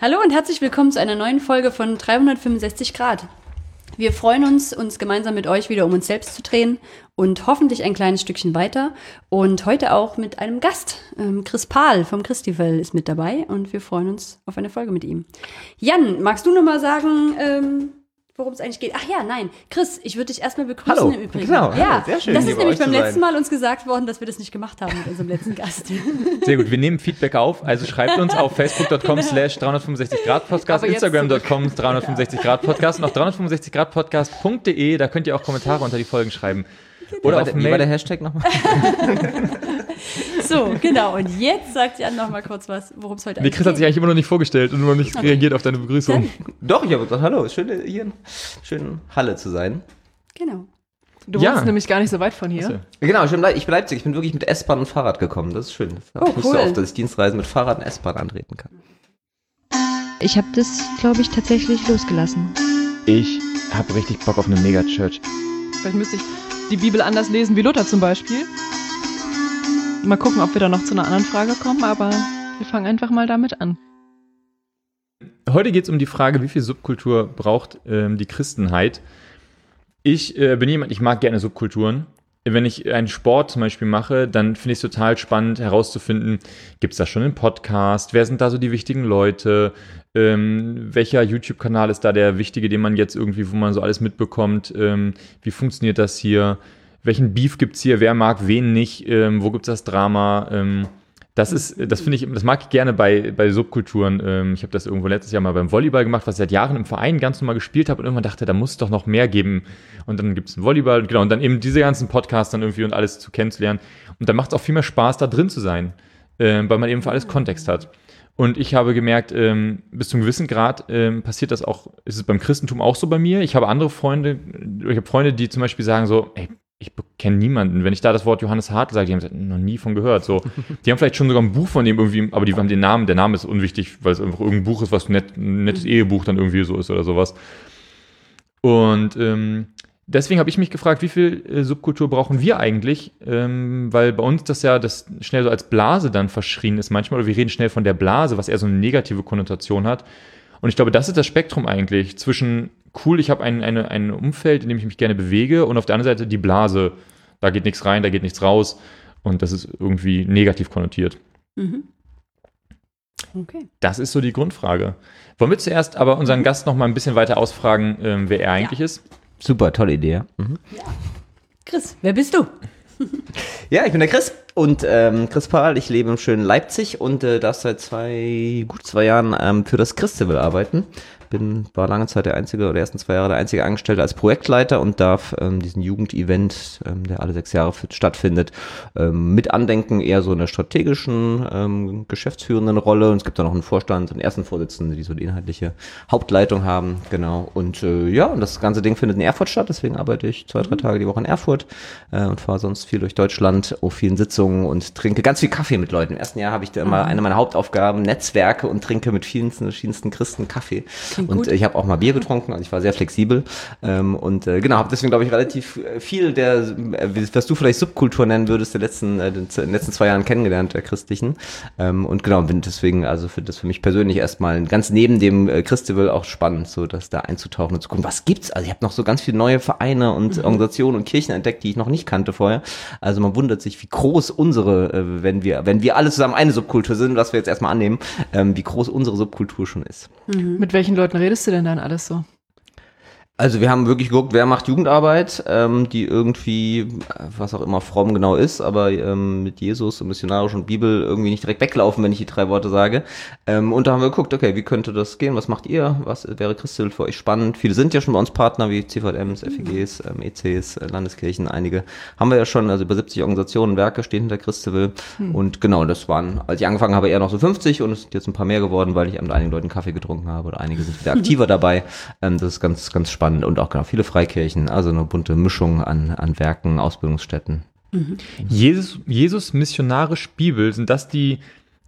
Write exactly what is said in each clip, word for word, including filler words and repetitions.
Hallo und herzlich willkommen zu einer neuen Folge von dreihundertfünfundsechzig Grad. Wir freuen uns, uns gemeinsam mit euch wieder um uns selbst zu drehen und hoffentlich ein kleines Stückchen weiter. Und heute auch mit einem Gast. Ähm, Chris Pahl vom Christival ist mit dabei und wir freuen uns auf eine Folge mit ihm. Jan, magst du noch mal sagen, ähm, worum es eigentlich geht? Ach ja, nein. Chris, ich würde dich erstmal begrüßen. Hallo. Im Übrigen. Genau, ja, sehr schön. Das ist hier nämlich bei euch beim zu letzten sein. Mal uns gesagt worden, dass wir das nicht gemacht haben mit unserem letzten Gast. Sehr gut, wir nehmen Feedback auf, also schreibt uns auf facebook punkt com slash dreihundertfünfundsechzig Grad Podcast, instagram punkt com dreihundertfünfundsechzig Grad Podcast und auf dreihundertfünfundsechzig Grad Podcast punkt de, da könnt ihr auch Kommentare unter die Folgen schreiben. Oder Wie auf war, wie war der Hashtag nochmal? So, genau. Und jetzt sagt Jan noch mal kurz was, worum es heute Nee, eigentlich Chris hat sich eigentlich immer noch nicht vorgestellt und nur noch nicht Okay. reagiert auf deine Begrüßung. Doch, ich habe gesagt, hallo, schön hier in schönen Halle zu sein. Genau. Du Ja. wohnst nämlich gar nicht so weit von hier. Achso. Genau, ich bin, Leip- ich bin Leipzig, ich bin wirklich mit S-Bahn und Fahrrad gekommen, das ist schön. Das Oh, ich nicht cool. so oft, dass ich Dienstreisen mit Fahrrad und S-Bahn antreten kann. Ich habe das, glaube ich, tatsächlich losgelassen. Ich habe richtig Bock auf eine Mega-Church. Vielleicht müsste ich die Bibel anders lesen wie Luther zum Beispiel. Mal gucken, ob wir da noch zu einer anderen Frage kommen, aber wir fangen einfach mal damit an. Heute geht es um die Frage, wie viel Subkultur braucht ähm, die Christenheit. Ich äh, bin jemand, ich mag gerne Subkulturen. Wenn ich einen Sport zum Beispiel mache, dann finde ich es total spannend herauszufinden, gibt es da schon einen Podcast, wer sind da so die wichtigen Leute, ähm, welcher YouTube-Kanal ist da der wichtige, den man jetzt irgendwie, wo man so alles mitbekommt, ähm, wie funktioniert das hier, welchen Beef gibt es hier, wer mag wen nicht, ähm, wo gibt es das Drama, ähm, das ist, das finde ich, das mag ich gerne bei, bei Subkulturen. Ähm, ich habe das irgendwo letztes Jahr mal beim Volleyball gemacht, was ich seit Jahren im Verein ganz normal gespielt habe und irgendwann dachte, da muss es doch noch mehr geben. Und dann gibt es einen Volleyball, genau, und dann eben diese ganzen Podcasts dann irgendwie und alles zu kennenzulernen. Und dann macht es auch viel mehr Spaß, da drin zu sein, ähm, weil man eben für alles Kontext hat. Und ich habe gemerkt, ähm, bis zu einem gewissen Grad ähm, passiert das auch, ist es beim Christentum auch so bei mir. Ich habe andere Freunde, ich habe Freunde, die zum Beispiel sagen so, ey, ich kenne niemanden. Wenn ich da das Wort Johannes Hartl sage, die haben gesagt, noch nie von gehört. So, die haben vielleicht schon sogar ein Buch von dem irgendwie, aber die haben den Namen, der Name ist unwichtig, weil es einfach irgendein Buch ist, was nett, ein nettes Ehebuch dann irgendwie so ist oder sowas. Und ähm, deswegen habe ich mich gefragt, wie viel äh, Subkultur brauchen wir eigentlich? Ähm, weil bei uns das ja das schnell so als Blase dann verschrien ist manchmal, oder wir reden schnell von der Blase, was eher so eine negative Konnotation hat. Und ich glaube, das ist das Spektrum eigentlich zwischen cool, ich habe ein, eine, ein Umfeld, in dem ich mich gerne bewege und auf der anderen Seite die Blase, da geht nichts rein, da geht nichts raus und das ist irgendwie negativ konnotiert. Mhm. Okay. Das ist so die Grundfrage. Wollen wir zuerst aber unseren Gast noch mal ein bisschen weiter ausfragen, ähm, wer er eigentlich Ja. ist? Super, tolle Idee, ja. Mhm. Chris, wer bist du? Ja, ich bin der Chris und ähm, Chris Pahl, ich lebe im schönen Leipzig und äh, darf seit zwei, gut zwei Jahren ähm, für das Christival arbeiten. Bin, war lange Zeit der einzige oder ersten zwei Jahre der einzige Angestellte als Projektleiter und darf ähm, diesen Jugendevent, ähm, der alle sechs Jahre f- stattfindet, ähm, mit andenken, eher so in der strategischen, ähm, geschäftsführenden Rolle. Und es gibt da noch einen Vorstand, einen ersten Vorsitzenden, die so die inhaltliche Hauptleitung haben, genau. Und äh, ja, und das ganze Ding findet in Erfurt statt, deswegen arbeite ich zwei, drei Tage die Woche in Erfurt äh, und fahre sonst viel durch Deutschland, auf vielen Sitzungen und trinke ganz viel Kaffee mit Leuten. Im ersten Jahr habe ich da immer eine meiner Hauptaufgaben, Netzwerke und trinke mit vielen verschiedensten Christen Kaffee. Klingt Und gut. äh, ich habe auch mal Bier getrunken, also ich war sehr flexibel ähm, und äh, genau, habe deswegen glaube ich relativ äh, viel der, äh, was du vielleicht Subkultur nennen würdest, der letzten, äh, den, in den letzten zwei Jahren kennengelernt, der christlichen ähm, und genau, bin deswegen, also für das für mich persönlich erstmal ganz neben dem äh, Christival auch spannend, so dass da einzutauchen und zu gucken, was gibt's, also ich habe noch so ganz viele neue Vereine und Organisationen und Kirchen entdeckt, die ich noch nicht kannte vorher, also man wundert sich, wie groß unsere, äh, wenn wir, wenn wir alle zusammen eine Subkultur sind, was wir jetzt erstmal annehmen, ähm, wie groß unsere Subkultur schon ist. Mit welchen Leuten redest du denn dann alles so? Also wir haben wirklich geguckt, wer macht Jugendarbeit, ähm, die irgendwie, was auch immer fromm genau ist, aber ähm, mit Jesus und missionarisch und Bibel irgendwie nicht direkt weglaufen, wenn ich die drei Worte sage. Ähm, und da haben wir geguckt, okay, wie könnte das gehen, was macht ihr, was wäre Christival für euch spannend? Viele sind ja schon bei uns Partner, wie C V Ms, F E Gs, ähm, E Cs, äh, Landeskirchen, einige haben wir ja schon, also über siebzig Organisationen, Werke stehen hinter Christival. Hm. Und genau, das waren, als ich angefangen habe, eher noch so fünfzig und es sind jetzt ein paar mehr geworden, weil ich mit einigen Leuten Kaffee getrunken habe oder einige sind wieder aktiver dabei. Ähm, das ist ganz, ganz spannend. Und auch genau viele Freikirchen, also eine bunte Mischung an, an Werken, Ausbildungsstätten. Jesus, Jesus missionarisch Bibel, sind das die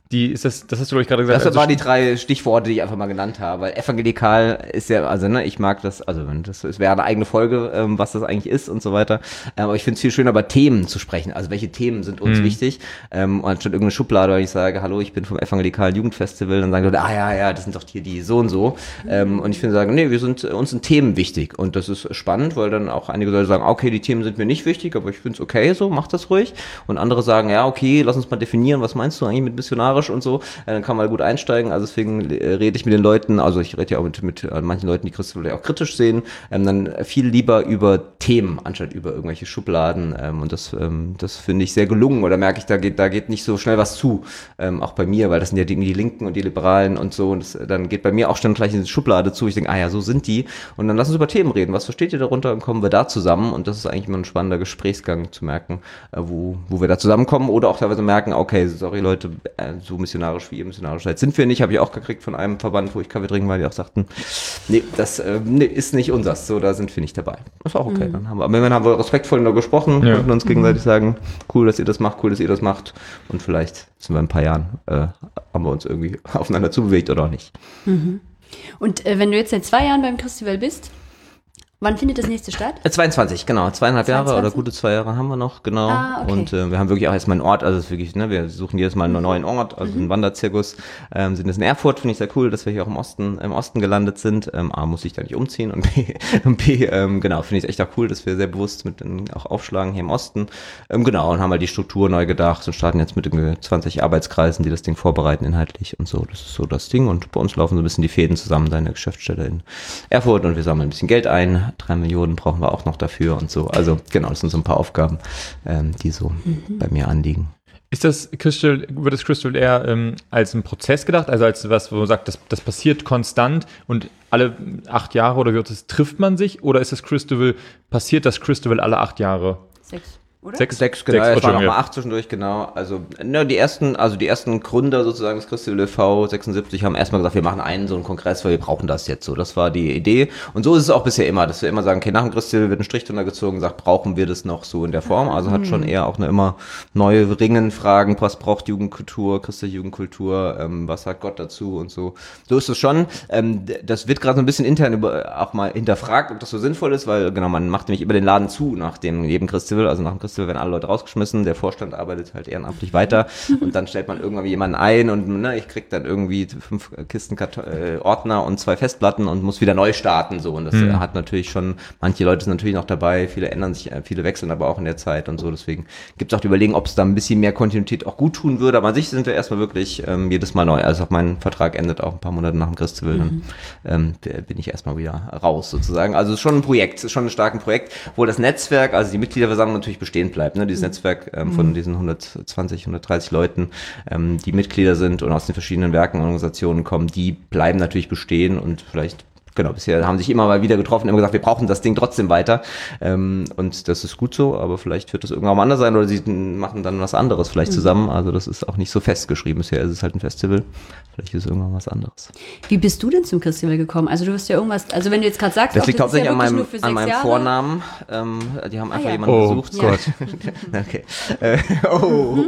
Die ist das, das hast du, glaube ich, gerade gesagt. Das also waren die drei Stichworte, die ich einfach mal genannt habe. Weil evangelikal ist ja, also ne, ich mag das, also das, das wäre eine eigene Folge, ähm, was das eigentlich ist und so weiter. Ähm, aber ich finde es viel schöner, über Themen zu sprechen. Also welche Themen sind uns Mhm. wichtig? Ähm, und anstatt irgendeine Schublade, wenn ich sage, hallo, ich bin vom evangelikalen Jugendfestival, dann sagen Leute, ah ja, ja, das sind doch hier die so und so. Ähm, und ich finde sagen, nee, wir sind, uns sind Themen wichtig. Und das ist spannend, weil dann auch einige Leute sagen, okay, die Themen sind mir nicht wichtig, aber ich finde es okay so, mach das ruhig. Und andere sagen, ja, okay, lass uns mal definieren, was meinst du eigentlich mit missionarisch und so. Äh, dann kann man gut einsteigen. Also deswegen äh, rede ich mit den Leuten, also ich rede ja auch mit, mit äh, manchen Leuten, die Christoph auch kritisch sehen, ähm, dann viel lieber über Themen, anstatt über irgendwelche Schubladen. Ähm, und das, ähm, das finde ich sehr gelungen. Oder merke ich, da geht, da geht nicht so schnell was zu. Ähm, auch bei mir, weil das sind ja die, die Linken und die Liberalen und so. Und das, dann geht bei mir auch schon gleich in die Schublade zu. Ich denke, ah ja, so sind die. Und dann lass uns über Themen reden. Was versteht ihr darunter? Und kommen wir da zusammen. Und das ist eigentlich immer ein spannender Gesprächsgang zu merken, äh, wo, wo wir da zusammenkommen. Oder auch teilweise merken, okay, sorry Leute, äh, so missionarisch wie ihr missionarisch seid, sind wir nicht. Habe ich auch gekriegt von einem Verband, wo ich Kaffee trinken, weil die auch sagten, nee, das äh, nee, ist nicht unsers. So, da sind wir nicht dabei. Das war auch okay. Mhm. Dann haben wir, aber dann haben wir respektvoll nur gesprochen, ja. konnten uns gegenseitig sagen, cool, dass ihr das macht, cool, dass ihr das macht. Und vielleicht sind wir in ein paar Jahren, äh, haben wir uns irgendwie aufeinander zubewegt oder auch nicht. Mhm. Und äh, wenn du jetzt seit zwei Jahren beim Christival bist, wann findet das nächste statt? zweiundzwanzig, genau. Zweieinhalb zweiundzwanzig? Jahre oder gute zwei Jahre haben wir noch, genau. Ah, okay. Und äh, wir haben wirklich auch erstmal einen Ort, also es ist wirklich, ne, wir suchen jedes Mal einen neuen Ort, also Mhm. einen Wanderzirkus. Ähm, sind jetzt in Erfurt, finde ich sehr cool, dass wir hier auch im Osten, im Osten gelandet sind. Ähm, A, muss ich da nicht umziehen und B, und B ähm, genau, finde ich es echt auch cool, dass wir sehr bewusst mit den, auch aufschlagen hier im Osten. Ähm, genau, und haben halt die Struktur neu gedacht und starten jetzt mit irgendwie zwanzig Arbeitskreisen, die das Ding vorbereiten inhaltlich und so. Das ist so das Ding und bei uns laufen so ein bisschen die Fäden zusammen, da in der Geschäftsstelle in Erfurt und wir sammeln ein bisschen Geld ein, drei Millionen brauchen wir auch noch dafür und so. Also genau, das sind so ein paar Aufgaben, ähm, die so mhm. bei mir anliegen. Ist das Crystal, wird das Crystal eher ähm, als ein Prozess gedacht, also als was, wo man sagt, das, das passiert konstant und alle acht Jahre oder wie wird es, trifft man sich oder ist das Crystal, passiert das Crystal alle acht Jahre? Sechs. Oder? Sechs, sechs, genau. Sechs, Es waren noch ja. mal acht zwischendurch, genau. Also, ne, die ersten, also die ersten Gründer sozusagen des Christival e V sechsundsiebzig haben erstmal gesagt, wir machen einen so einen Kongress, weil wir brauchen das jetzt so. Das war die Idee. Und so ist es auch bisher immer, dass wir immer sagen, okay, nach dem Christival wird ein Strich drunter gezogen, sagt, brauchen wir das noch so in der Form? Also hat schon eher auch eine immer neue Ringen, Fragen, was braucht Jugendkultur, christliche Jugendkultur, ähm, was sagt Gott dazu und so. So ist es schon. Ähm, das wird gerade so ein bisschen intern über, auch mal hinterfragt, ob das so sinnvoll ist, weil genau, man macht nämlich immer den Laden zu nach dem jedem Christival. Also nach dem Christival werden alle Leute rausgeschmissen. Der Vorstand arbeitet halt ehrenamtlich weiter und dann stellt man irgendwann jemanden ein und ne, ich krieg dann irgendwie fünf Kisten Karton, äh, Ordner und zwei Festplatten und muss wieder neu starten so und das mhm. hat natürlich schon, manche Leute sind natürlich noch dabei, viele ändern sich, viele wechseln aber auch in der Zeit und so, deswegen gibt es auch die Überlegung, ob es da ein bisschen mehr Kontinuität auch gut tun würde, aber an sich sind wir erstmal wirklich ähm, jedes Mal neu, also auch mein Vertrag endet auch ein paar Monate nach dem Christival, mhm. dann ähm, bin ich erstmal wieder raus sozusagen, also es ist schon ein Projekt, es ist schon ein starkes Projekt, wo das Netzwerk, also die Mitgliederversammlung natürlich bestehen bleibt, ne, dieses mhm. Netzwerk ähm, von diesen hundertzwanzig, hundertdreißig Leuten, ähm, die Mitglieder sind und aus den verschiedenen Werken und Organisationen kommen, die bleiben natürlich bestehen und vielleicht, genau, bisher haben sich immer mal wieder getroffen, immer gesagt, wir brauchen das Ding trotzdem weiter ähm, und das ist gut so, aber vielleicht wird das irgendwann mal anders sein oder sie machen dann was anderes vielleicht zusammen, also das ist auch nicht so festgeschrieben, bisher ist es halt ein Festival, vielleicht ist es irgendwann was anderes. Wie bist du denn zum Christival gekommen? Also du hast ja irgendwas, also wenn du jetzt gerade sagst, das auch, liegt das ist hauptsächlich ja an meinem, nur für an meinem Jahre. Vornamen, ähm, die haben Ah, einfach ja. jemanden Oh gesucht. Gott. Okay. Äh, oh.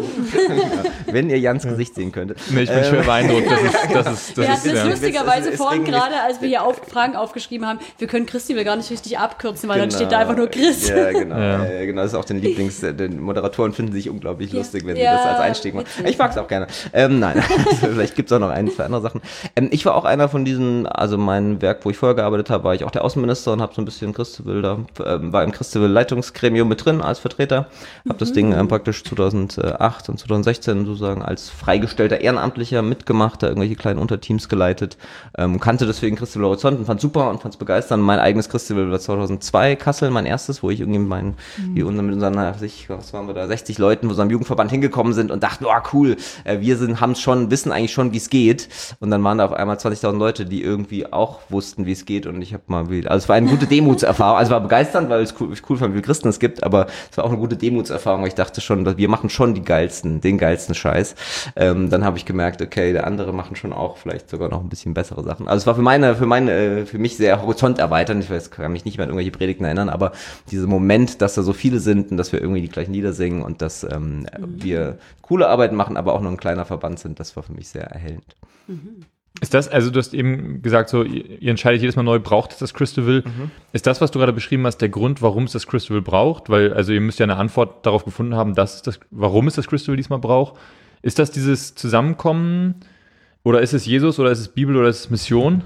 Wenn ihr Jans Gesicht sehen könntet. Nee, ich bin schwer beeindruckt, das ist, das ist, das Wir ist, hatten das ja. lustigerweise Es ist vorhin irgendwie- gerade, als wir hier auf, Fragen aufgeschrieben haben, wir können Christival gar nicht richtig abkürzen, weil dann Genau. steht da einfach nur Chris. Ja, genau. Ja. Äh, genau, das ist auch den Lieblings, äh, den Moderatoren finden sich unglaublich Ja. lustig, wenn sie Ja, das als Einstieg machen. witzig. Ich mag's auch gerne. Ähm, nein, also, vielleicht gibt's auch noch ein, zwei andere Sachen. Ähm, ich war auch einer von diesen, also mein Werk, wo ich vorher gearbeitet habe, war ich auch der Außenminister und habe so ein bisschen Christival da, ähm, war im Christival-Leitungsgremium mit drin als Vertreter. Habe das Ding ähm, praktisch zweitausendacht und zweitausendsechzehn sozusagen als freigestellter Ehrenamtlicher mitgemacht, da irgendwelche kleinen Unterteams geleitet, ähm, kannte deswegen Christival Horizont und fand super und fand's begeisternd. Mein eigenes Christival war zweitausendzwei Kassel, mein erstes, wo ich irgendwie mit meinen, wie unser, mit unseren, weiß ich, was waren wir da, sechzig Leuten, wo unserem Jugendverband hingekommen sind und dachten, oh cool, äh, wir sind, haben's schon, wissen eigentlich schon, wie es geht. Und dann waren da auf einmal zwanzigtausend Leute, die irgendwie auch wussten, wie es geht. Und ich habe mal wieder, also es war eine gute Demutserfahrung. Also es war begeisternd, weil es cool, ich cool fand, wie viele Christen es gibt, aber es war auch eine gute Demutserfahrung, weil ich dachte schon, dass wir machen schon die geilsten, den geilsten Scheiß. Ähm, dann habe ich gemerkt, okay, der andere machen schon auch vielleicht sogar noch ein bisschen bessere Sachen. Also es war für meine, für meine äh, für mich sehr horizonterweiternd. Ich weiß, kann mich nicht mehr an irgendwelche Predigten erinnern, aber dieser Moment, dass da so viele sind und dass wir irgendwie die gleichen Lieder singen und dass ähm, mhm. wir coole Arbeit machen, aber auch nur ein kleiner Verband sind, das war für mich sehr erhellend. Mhm. Ist das, also du hast eben gesagt, so ihr, ihr entscheidet jedes Mal neu, braucht es das Christabel? Mhm. Ist das, was du gerade beschrieben hast, der Grund, warum es das Christabel braucht? Weil, also ihr müsst ja eine Antwort darauf gefunden haben, dass es das, warum es das Christabel diesmal braucht. Ist das dieses Zusammenkommen oder ist es Jesus oder ist es Bibel oder ist es Mission?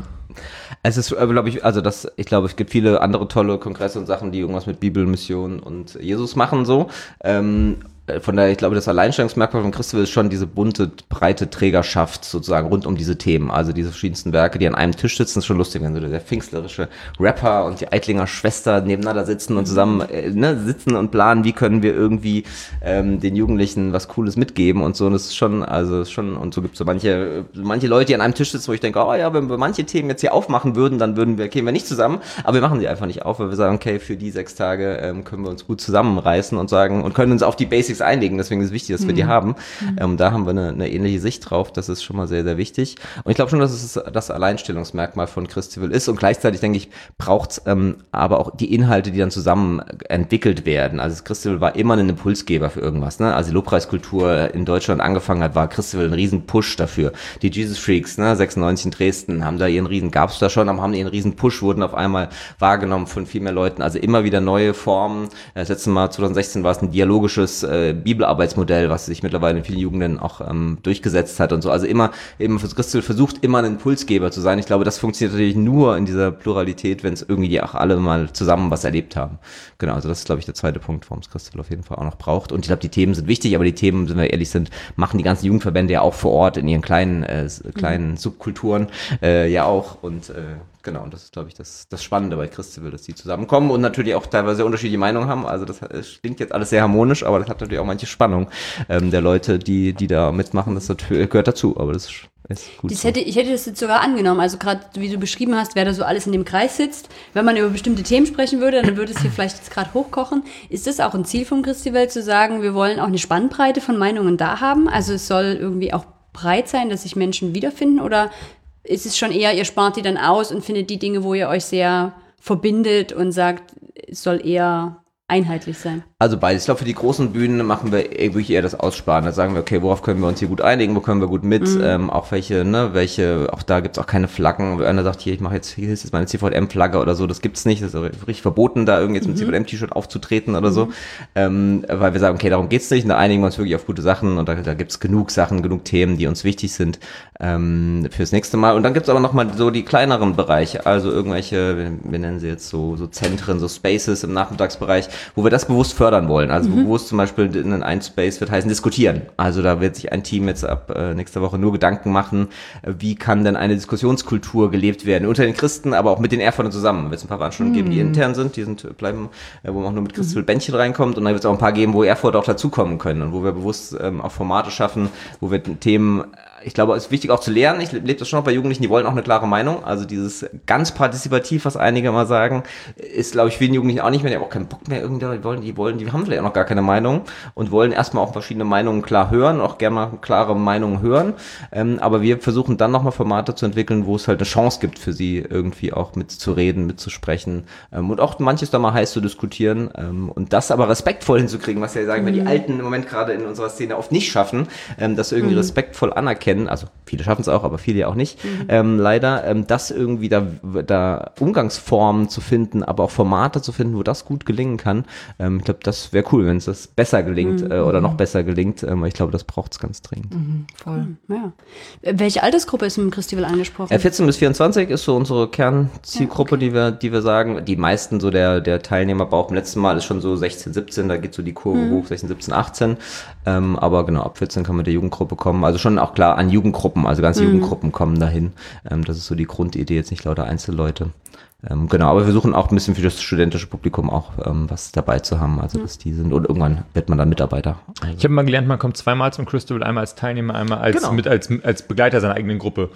Es ist, glaube ich, also das, ich glaube, es gibt viele andere tolle Kongresse und Sachen, die irgendwas mit Bibel, Mission und Jesus machen so. Ähm, Von daher, ich glaube, das Alleinstellungsmerkmal von Christabel ist schon diese bunte, breite Trägerschaft sozusagen rund um diese Themen. Also diese verschiedensten Werke, die an einem Tisch sitzen, ist schon lustig, wenn so der pfingstlerische Rapper und die Eitlinger Schwester nebeneinander sitzen und zusammen äh, ne, sitzen und planen, wie können wir irgendwie ähm, den Jugendlichen was Cooles mitgeben und so. Und das ist schon, also ist schon, und so gibt es so manche, manche Leute, die an einem Tisch sitzen, wo ich denke, oh ja, wenn wir manche Themen jetzt hier aufmachen würden, dann würden wir, kämen wir nicht zusammen, aber wir machen sie einfach nicht auf, weil wir sagen, okay, für die sechs Tage ähm, können wir uns gut zusammenreißen und sagen und können uns auf die Basics einlegen, deswegen ist es wichtig, dass wir die haben. Mhm. Ähm, da haben wir eine, eine ähnliche Sicht drauf, das ist schon mal sehr, sehr wichtig. Und ich glaube schon, dass es das Alleinstellungsmerkmal von Christabel ist und gleichzeitig, denke ich, braucht es ähm, aber auch die Inhalte, die dann zusammen entwickelt werden. Also das Christabel war immer ein Impulsgeber für irgendwas, ne? Also die Lobpreiskultur in Deutschland angefangen hat, war Christabel ein riesen Push dafür. Die Jesus Freaks, ne, sechsundneunzig in Dresden, haben da ihren riesen, gab es da schon, aber haben ihren riesen Push, wurden auf einmal wahrgenommen von viel mehr Leuten. Also immer wieder neue Formen. Das letzte Mal zwanzig sechzehn war es ein dialogisches äh, Bibelarbeitsmodell, was sich mittlerweile in vielen Jugenden auch ähm, durchgesetzt hat und so. Also immer, eben Christabel versucht immer ein Impulsgeber zu sein. Ich glaube, das funktioniert natürlich nur in dieser Pluralität, wenn es irgendwie die auch alle mal zusammen was erlebt haben. Genau, also das ist, glaube ich, der zweite Punkt, warum es Christabel auf jeden Fall auch noch braucht. Und ich glaube, die Themen sind wichtig, aber die Themen, wenn wir ehrlich sind, machen die ganzen Jugendverbände ja auch vor Ort in ihren kleinen, äh, kleinen mhm. Subkulturen äh, ja auch und äh, genau, und das ist, glaube ich, das, das Spannende bei Christabel, dass die zusammenkommen und natürlich auch teilweise sehr unterschiedliche Meinungen haben. Also das, das klingt jetzt alles sehr harmonisch, aber das hat natürlich auch manche Spannung ähm, der Leute, die die da mitmachen. Das natürlich, gehört dazu, aber das ist, ist gut. Das So. hätte, ich hätte das jetzt sogar angenommen. Also gerade, wie du beschrieben hast, wer da so alles in dem Kreis sitzt. Wenn man über bestimmte Themen sprechen würde, dann würde es hier vielleicht jetzt gerade hochkochen. Ist das auch ein Ziel vom Christabel, zu sagen, wir wollen auch eine Spannbreite von Meinungen da haben? Also es soll irgendwie auch breit sein, dass sich Menschen wiederfinden, oder ist es schon eher, ihr spart die dann aus und findet die Dinge, wo ihr euch sehr verbindet und sagt, es soll eher einheitlich sein? Also beides. Ich glaube, für die großen Bühnen machen wir wirklich eher das Aussparen. Da sagen wir, okay, worauf können wir uns hier gut einigen, wo können wir gut mit, mhm. ähm, auch welche, ne, welche, auch da gibt's auch keine Flaggen. Wenn einer sagt, hier, ich mache jetzt, hier ist jetzt meine C V M-Flagge oder so, das gibt's nicht. Das ist richtig verboten, da irgendwie jetzt mit mhm. C V M-T-Shirt aufzutreten oder mhm. so. Ähm, weil wir sagen, okay, darum geht's nicht. Und da einigen wir uns wirklich auf gute Sachen und da, da gibt's genug Sachen, genug Themen, die uns wichtig sind ähm, fürs nächste Mal. Und dann gibt's aber nochmal so die kleineren Bereiche, also irgendwelche, wir, wir nennen sie jetzt so, so Zentren, so Spaces im Nachmittagsbereich, wo wir das bewusst fördern wollen. Also mhm. wo es zum Beispiel in ein Space wird heißen, diskutieren. Also da wird sich ein Team jetzt ab äh, nächster Woche nur Gedanken machen, äh, wie kann denn eine Diskussionskultur gelebt werden, unter den Christen, aber auch mit den Erfurtern zusammen. Wird es ein paar Veranstaltungen mhm. geben, die intern sind, die sind bleiben, äh, wo man auch nur mit Christabel Bändchen reinkommt, und dann wird es auch ein paar geben, wo Erfurter auch dazukommen können und wo wir bewusst ähm, auch Formate schaffen, wo wir Themen, ich glaube, es ist wichtig auch zu lernen. Ich lebe das schon noch bei Jugendlichen, die wollen auch eine klare Meinung. Also dieses ganz partizipativ, was einige mal sagen, ist, glaube ich, vielen Jugendlichen auch nicht mehr. Die haben auch keinen Bock mehr irgendwie, die wollen, die wollen, die haben vielleicht auch noch gar keine Meinung und wollen erstmal auch verschiedene Meinungen klar hören, auch gerne mal klare Meinungen hören. Ähm, aber wir versuchen dann nochmal Formate zu entwickeln, wo es halt eine Chance gibt für sie, irgendwie auch mitzureden, mitzusprechen ähm, und auch manches da mal heiß zu diskutieren ähm, und das aber respektvoll hinzukriegen, was ja, sagen wir, mhm. die Alten im Moment gerade in unserer Szene oft nicht schaffen, ähm, das irgendwie mhm. respektvoll anerkennen. Also viele schaffen es auch, aber viele ja auch nicht. Mhm. Ähm, leider, ähm, das irgendwie da, da Umgangsformen zu finden, aber auch Formate zu finden, wo das gut gelingen kann. Ähm, ich glaube, das wäre cool, wenn es das besser gelingt mhm. äh, oder noch besser gelingt. Ähm, ich glaube, das braucht es ganz dringend. Mhm, voll. Ja. Welche Altersgruppe ist im Christabel angesprochen? Äh, vierzehn bis vierundzwanzig ist so unsere Kernzielgruppe, ja, okay. die wir, die wir sagen. Die meisten so der, der Teilnehmer auch beim letzten Mal ist schon so sechzehn, siebzehn, da geht so die Kurve mhm. hoch, sechzehn, siebzehn, achtzehn. Ähm, aber genau, ab vierzehn kann man der Jugendgruppe kommen. Also schon auch klar an Jugendgruppen, also ganze mhm. Jugendgruppen kommen dahin. Ähm, das ist so die Grundidee, jetzt nicht lauter Einzelleute. Ähm, genau, aber wir versuchen auch ein bisschen für das studentische Publikum auch ähm, was dabei zu haben, also dass die sind, und irgendwann wird man dann Mitarbeiter. Also. Ich habe mal gelernt, man kommt zweimal zum Christabel, einmal als Teilnehmer, einmal als, genau. mit, als, als Begleiter seiner eigenen Gruppe.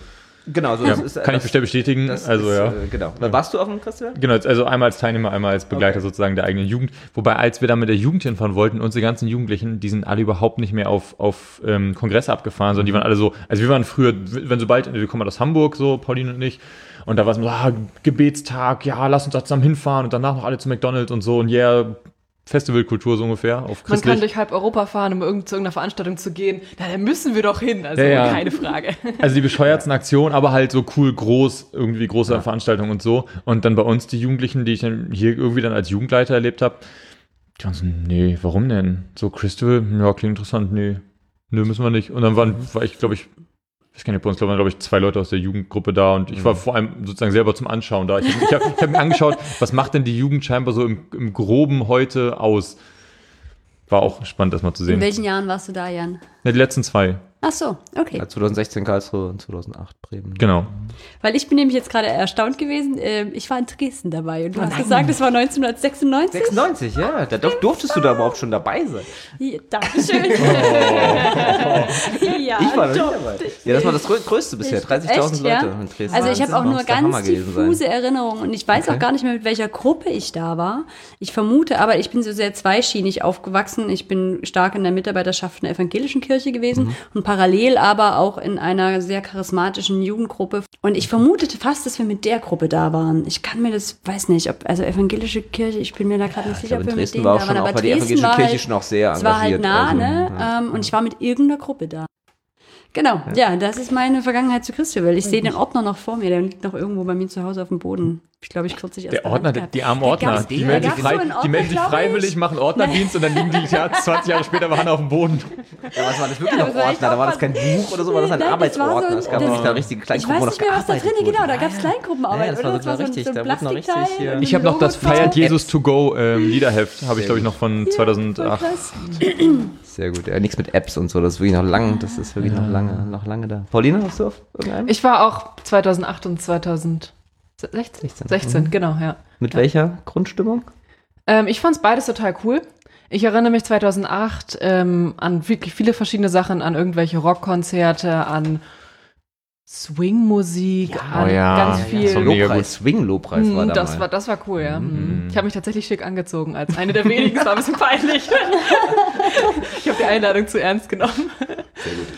Genau, so Ja, das ist, kann ich bestimmt bestätigen. Das Also ist, ja. äh, genau. Warst du auf dem Festival? Genau, also einmal als Teilnehmer, einmal als Begleiter Okay. sozusagen der eigenen Jugend. Wobei, als wir da mit der Jugend hinfahren wollten, unsere ganzen Jugendlichen, die sind alle überhaupt nicht mehr auf, auf ähm, Kongresse abgefahren, sondern die waren alle so, also wir waren früher, wenn sobald, wir kommen aus Hamburg, so, Pauline und ich, und da war es so, ah, Gebetstag, ja, lass uns da zusammen hinfahren und danach noch alle zu McDonald's und so und yeah, Festivalkultur so ungefähr, auf Man christlich. kann durch halb Europa fahren, um irgend, zu irgendeiner Veranstaltung zu gehen. Na, da müssen wir doch hin, also Ja, ja. keine Frage. Also die bescheuertsten Aktionen, aber halt so cool groß, irgendwie große Veranstaltungen und so. Und dann bei uns die Jugendlichen, die ich dann hier irgendwie dann als Jugendleiter erlebt habe, die waren so, nee, warum denn? So Crystal, ja, klingt interessant, nee, nö, müssen wir nicht. Und dann waren, war ich, glaube ich, ich kenne bei uns, glaube ich, zwei Leute aus der Jugendgruppe da und ich war vor allem sozusagen selber zum Anschauen da. Ich habe ich hab, ich hab mir angeschaut, was macht denn die Jugend scheinbar so im, im Groben heute aus? War auch spannend, das mal zu In sehen. welchen Jahren warst du da, Jan? Ja, die letzten zwei, Ach so, okay. Ja, zwanzig sechzehn Karlsruhe und zweitausendacht Bremen. genau. Weil ich bin nämlich jetzt gerade erstaunt gewesen. ähm, Ich war in Dresden dabei und du hast gesagt, es war neunzehnhundertsechsundneunzig. sechsundneunzig, ja. Da durf- durftest du da überhaupt schon dabei sein. Ja, Dankeschön. ja, Ich war da nicht doch. dabei. Ja, das war das grö- größte bisher. dreißigtausend Echt, Leute ja? in Dresden. Also ich habe auch Wahnsinn. nur Muss der Hammer ganz gewesen sein. diffuse Erinnerungen und ich weiß Okay. auch gar nicht mehr, mit welcher Gruppe ich da war. Ich vermute, aber ich bin so sehr zweischienig aufgewachsen. Ich bin stark in der Mitarbeiterschaft einer evangelischen Kirche gewesen Mhm. und parallel aber auch in einer sehr charismatischen Jugendgruppe. Und ich vermutete fast, dass wir mit der Gruppe da waren. Ich kann mir das, weiß nicht, ob, also evangelische Kirche, ich bin mir da gerade nicht Ich sicher, glaube, ob in wir mit Dresden denen war da auch waren. schon, auch Aber war die Dresden evangelische war Kirche halt, schon auch sehr es war halt engagiert. nah, also, ne? ja. Ähm, und ich war mit irgendeiner Gruppe da. Genau, ja, das ist meine Vergangenheit zu Christabel. Ich sehe den Ordner noch vor mir, der liegt noch irgendwo bei mir zu Hause auf dem Boden. Ich glaube, ich kürzlich erst Der in Ordner, Hand gehabt. die armen Da Ordner, gab's- die da melden sich, gab's frei, so einen die Ordner, melden sich glaub freiwillig, ich. machen Ordnerdienst und dann liegen die ja, zwanzig Jahre später waren auf dem Boden. Ja, was war das wirklich noch das war echt Ordner? Da war das kein Buch oder so, war das ein Nein, das war so Arbeitsordner. ein- Es gab das- nämlich da richtige Ich Kleingruppen, weiß wo nicht noch mehr, was da gearbeitet drin, wurde. genau, da gab es Ja, Kleingruppenarbeit, ja, das war oder? sogar so ein- richtig, so ein da wurde noch richtig Plastikteil hier- und Ich habe noch das Logo drauf. Feiert Jesus to go ähm, Liederheft, habe ich glaube ich noch von Voll zweitausendacht. krass. Sehr gut. Ja, nichts mit Apps und so, das ist wirklich noch lang, das ist wirklich noch lange, noch lange da. Pauline, hast du auf irgendeinem? Ich war auch zweitausendacht und zweitausendsechzehn. sechzehn. sechzehn, Mhm. genau, ja. Mit welcher Grundstimmung? Ähm, ich fand es beides total cool. Ich erinnere mich zweitausendacht ähm, an wirklich viele verschiedene Sachen, an irgendwelche Rockkonzerte, an Swingmusik, an Oh ja, ganz ja, viel. das war mega gut. Lobpreis, Swing-Lobpreis war Hm, da das mal. war, das war cool, ja. Mhm. Ich habe mich tatsächlich schick angezogen als eine der wenigen. Es war ein bisschen peinlich. Ich habe die Einladung zu ernst genommen. Sehr gut.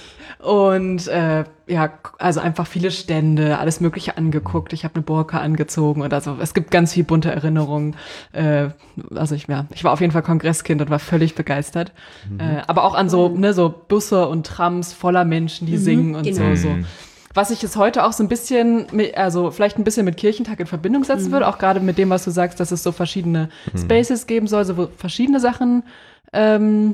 Und äh, ja, also einfach viele Stände, alles Mögliche angeguckt. Ich habe eine Burka angezogen und also es gibt ganz viel bunte Erinnerungen. Äh, also ich, ja, ich war auf jeden Fall Kongresskind und war völlig begeistert. Mhm. Äh, aber auch an so, ne, so Busse und Trams voller Menschen, die singen und genau. so, so. Was ich jetzt heute auch so ein bisschen, mit, also vielleicht ein bisschen mit Kirchentag in Verbindung setzen würde, auch gerade mit dem, was du sagst, dass es so verschiedene Spaces geben soll, so wo verschiedene Sachen ähm,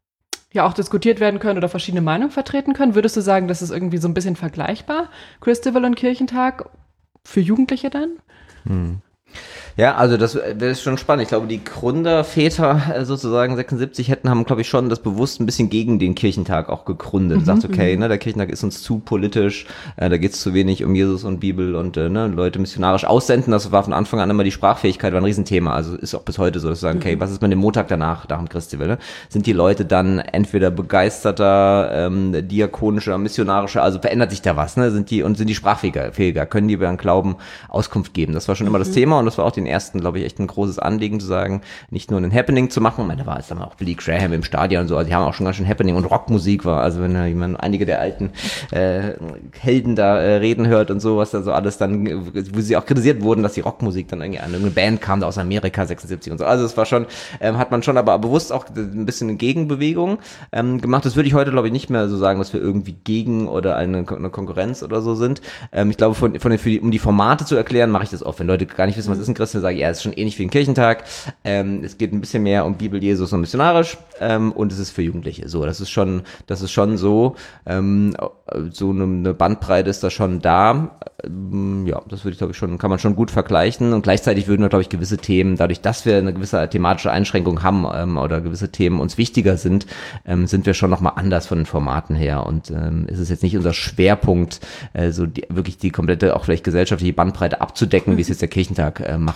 ja auch diskutiert werden können oder verschiedene Meinungen vertreten können. Würdest du sagen, das ist irgendwie so ein bisschen vergleichbar, Christabel und Kirchentag für Jugendliche dann? Hm. Ja, also das, das ist schon spannend. Ich glaube, die Gründerväter äh, sozusagen sechsundsiebzig hätten, haben, glaube ich, schon das bewusst ein bisschen gegen den Kirchentag auch gegründet. Mhm. Sagt, okay, ne, der Kirchentag ist uns zu politisch, äh, da geht es zu wenig um Jesus und Bibel und äh, ne, Leute missionarisch aussenden. Das war von Anfang an immer die Sprachfähigkeit, war ein Riesenthema. Also ist auch bis heute so, dass sie sagen, okay, was ist mit dem Montag danach, nach dem Christabel? Ne? Sind die Leute dann entweder begeisterter, ähm, diakonischer, missionarischer, also verändert sich da was, ne? Sind die und sind die sprachfähiger, fähiger, können die über ihren Glauben Auskunft geben? Das war schon immer das Thema und das war auch den ersten, glaube ich, echt ein großes Anliegen zu sagen, nicht nur ein Happening zu machen. Ich meine, da war es dann auch Billy Graham im Stadion und so, also die haben auch schon ganz schön Happening und Rockmusik war, also wenn da jemand einige der alten äh, Helden da äh, reden hört und so, was da so alles dann, wo sie auch kritisiert wurden, dass die Rockmusik dann irgendwie an irgendeine Band kam, da aus Amerika sechsundsiebzig und so, also es war schon, ähm, hat man schon aber bewusst auch ein bisschen eine Gegenbewegung ähm, gemacht. Das würde ich heute, glaube ich, nicht mehr so sagen, dass wir irgendwie gegen oder eine, eine Konkurrenz oder so sind. Ähm, ich glaube, von, von den, für die, um die Formate zu erklären, mache ich das oft, wenn Leute gar nicht wissen, was ist ein Christ, dann sage ich, ja, es ist schon ähnlich wie ein Kirchentag. Ähm, es geht ein bisschen mehr um Bibel, Jesus und missionarisch ähm, und es ist für Jugendliche. So, das ist schon, das ist schon so. Ähm, so eine, eine Bandbreite ist da schon da. Ähm, ja, das würde ich, glaube ich, schon, kann man schon gut vergleichen. Und gleichzeitig würden wir, glaube ich, gewisse Themen, dadurch, dass wir eine gewisse thematische Einschränkung haben ähm, oder gewisse Themen uns wichtiger sind, ähm, sind wir schon nochmal anders von den Formaten her. Und ähm, ist es jetzt nicht unser Schwerpunkt, äh, so die, wirklich die komplette, auch vielleicht gesellschaftliche Bandbreite abzudecken, wie es jetzt der Kirchentag äh, machen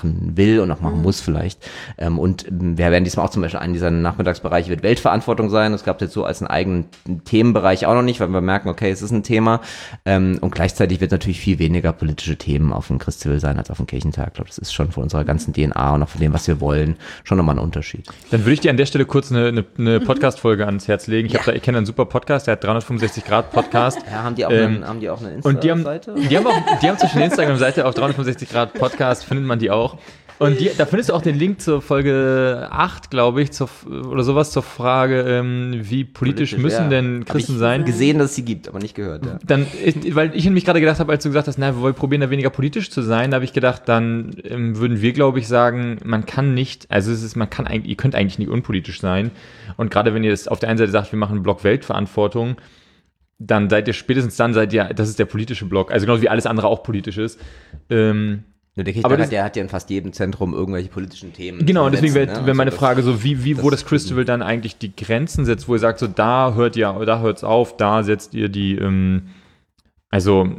machen will und auch machen mhm. muss vielleicht. Ähm, und wir werden diesmal auch zum Beispiel einen dieser Nachmittagsbereiche wird Weltverantwortung sein. Das gab es jetzt so als einen eigenen Themenbereich auch noch nicht, weil wir merken, okay, es ist ein Thema. Ähm, und gleichzeitig wird natürlich viel weniger politische Themen auf dem Christfestival sein als auf dem Kirchentag. Ich glaube, das ist schon von unserer ganzen D N A und auch von dem, was wir wollen, schon nochmal ein Unterschied. Dann würde ich dir an der Stelle kurz eine, eine, eine Podcast-Folge ans Herz legen. Ich, Ja. hab da, ich kenne einen super Podcast, der hat dreihundertfünfundsechzig Grad Podcast. Ja, haben die auch Ähm, eine, haben die auch eine Und die haben, Insta-Seite? die haben auch, die haben zwischen der Instagram-Seite auf dreihundertfünfundsechzig Grad Podcast, findet man die auch. Und die, da findest du auch den Link zur Folge acht, glaube ich, zur, oder sowas zur Frage, ähm, wie politisch, Politisch, müssen ja. denn Hab Christen ich sein? gesehen, dass es sie gibt, aber nicht gehört. Ja. Dann, ist, weil ich nämlich gerade gedacht habe, als du gesagt hast, na, wir wollen probieren, da weniger politisch zu sein, da habe ich gedacht, dann ähm, würden wir, glaube ich, sagen, man kann nicht, also es ist, man kann eigentlich, ihr könnt eigentlich nicht unpolitisch sein. Und gerade wenn ihr das auf der einen Seite sagt, wir machen einen Block Weltverantwortung, dann seid ihr spätestens dann seid ihr, das ist der politische Block, also genauso wie alles andere auch politisch ist. Ähm, Nur der Kirchentag hat ja, hat ja in fast jedem Zentrum irgendwelche politischen Themen. Genau, und zu deswegen wäre setzen, wär meine Also Frage so, wie, wie das- wo das Christfestival dann eigentlich die Grenzen setzt, wo ihr sagt, so da hört ihr, da hört's auf, da setzt ihr die, ähm, also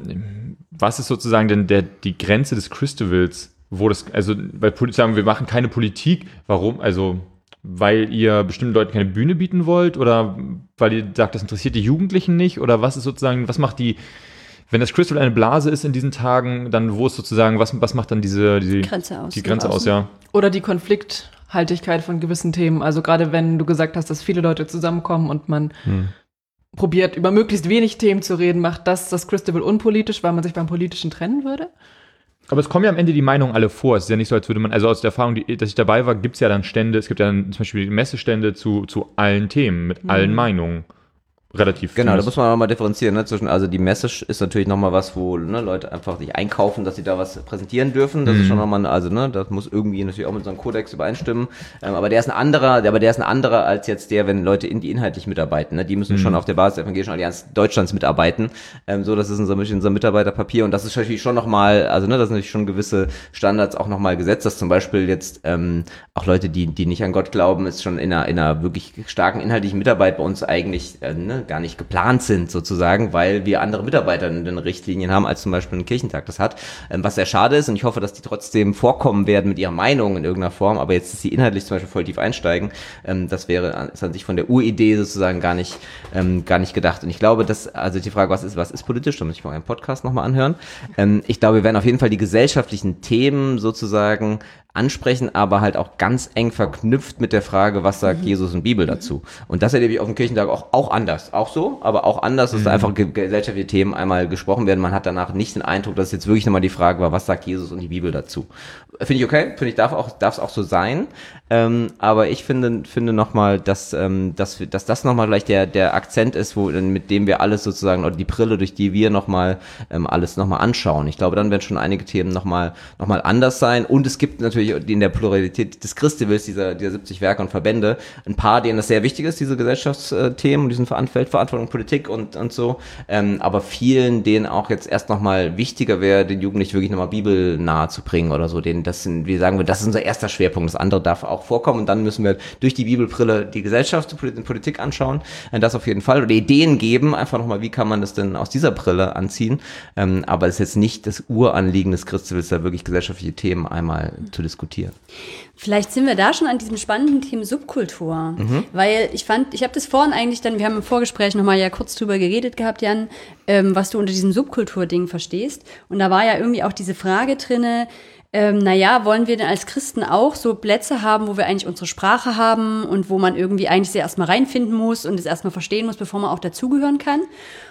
was ist sozusagen denn der, die Grenze des Christfestivals, wo das, also weil Poli- sagen wir machen keine Politik, warum, also weil ihr bestimmten Leuten keine Bühne bieten wollt oder weil ihr sagt, das interessiert die Jugendlichen nicht oder was ist sozusagen, was macht die, wenn das Christfestival eine Blase ist in diesen Tagen, dann wo ist sozusagen, was, was macht dann diese, diese Grenze aus. die Grenze aus, ja? Oder die Konflikthaltigkeit von gewissen Themen. Also gerade wenn du gesagt hast, dass viele Leute zusammenkommen und man Hm. probiert, über möglichst wenig Themen zu reden, macht das das Christfestival unpolitisch, weil man sich beim Politischen trennen würde? Aber es kommen ja am Ende die Meinungen alle vor. Es ist ja nicht so, als würde man, also aus der Erfahrung, die, dass ich dabei war, gibt es ja dann Stände, es gibt ja dann zum Beispiel Messestände zu, zu allen Themen, mit Mhm. allen Meinungen. Relativ. Genau, da zumindest. muss man nochmal differenzieren, ne, zwischen, also die Message ist natürlich nochmal was, wo, ne, Leute einfach sich einkaufen, dass sie da was präsentieren dürfen, das Mhm. ist schon nochmal, also, ne, das muss irgendwie natürlich auch mit so einem Kodex übereinstimmen, ähm, aber der ist ein anderer, aber der ist ein anderer als jetzt der, wenn Leute in die inhaltlich mitarbeiten, ne, die müssen Mhm. schon auf der Basis der Evangelischen Allianz Deutschlands mitarbeiten, ähm, so, das ist unser, unser Mitarbeiterpapier und das ist natürlich schon nochmal, also, ne, das sind natürlich schon gewisse Standards auch nochmal gesetzt, dass zum Beispiel jetzt, ähm, auch Leute, die, die nicht an Gott glauben, ist schon in einer, in einer wirklich starken inhaltlichen Mitarbeit bei uns eigentlich, äh, ne, gar nicht geplant sind sozusagen, weil wir andere Mitarbeiter in den Richtlinien haben, als zum Beispiel ein Kirchentag das hat, ähm, was sehr schade ist und ich hoffe, dass die trotzdem vorkommen werden mit ihrer Meinung in irgendeiner Form, aber jetzt, dass sie inhaltlich zum Beispiel voll tief einsteigen, ähm, das wäre an, ist an sich von der Uridee sozusagen gar nicht, ähm, gar nicht gedacht und ich glaube, dass, also die Frage, was ist, was ist politisch, da muss ich mal einen Podcast nochmal anhören, ähm, ich glaube, wir werden auf jeden Fall die gesellschaftlichen Themen sozusagen ansprechen, aber halt auch ganz eng verknüpft mit der Frage, was sagt mhm. Jesus und Bibel dazu. Und das erlebe ich auf dem Kirchentag auch, auch anders. Auch so, aber auch anders, dass mhm. da einfach ge- gesellschaftliche Themen einmal gesprochen werden. Man hat danach nicht den Eindruck, dass jetzt wirklich nochmal die Frage war, was sagt Jesus und die Bibel dazu. Finde ich okay, finde ich, darf auch, darf es auch so sein. Ähm, aber ich finde, finde nochmal, dass, ähm, dass, dass das nochmal vielleicht der, der Akzent ist, wo, mit dem wir alles sozusagen, oder die Brille, durch die wir nochmal ähm, alles nochmal anschauen. Ich glaube, dann werden schon einige Themen nochmal noch mal anders sein. Und es gibt natürlich in der Pluralität des Christfestivals, dieser, dieser siebzig Werke und Verbände, ein paar, denen das sehr wichtig ist, diese Gesellschaftsthemen, diesen Feldverantwortung, Politik und, und so. Ähm, aber vielen, denen auch jetzt erst nochmal wichtiger wäre, den Jugendlichen wirklich nochmal Bibel nahe zu bringen oder so. Denen, das sind, wie sagen wir, das ist unser erster Schwerpunkt. Das andere darf auch vorkommen. Und dann müssen wir durch die Bibelbrille die Gesellschaft, die Politik anschauen. Das auf jeden Fall. Oder Ideen geben. Einfach nochmal, wie kann man das denn aus dieser Brille anziehen? Ähm, aber es ist jetzt nicht das Uranliegen des Christfestivals, da wirklich gesellschaftliche Themen einmal zu diskutieren. Vielleicht sind wir da schon an diesem spannenden Thema Subkultur. Mhm. Weil ich fand, ich habe das vorhin eigentlich dann, wir haben im Vorgespräch nochmal ja kurz drüber geredet gehabt, Jan, ähm, was du unter diesem Subkultur-Ding verstehst. Und da war ja irgendwie auch diese Frage drinne, ähm, naja, wollen wir denn als Christen auch so Plätze haben, wo wir eigentlich unsere Sprache haben und wo man irgendwie eigentlich sich erstmal reinfinden muss und es erstmal verstehen muss, bevor man auch dazugehören kann?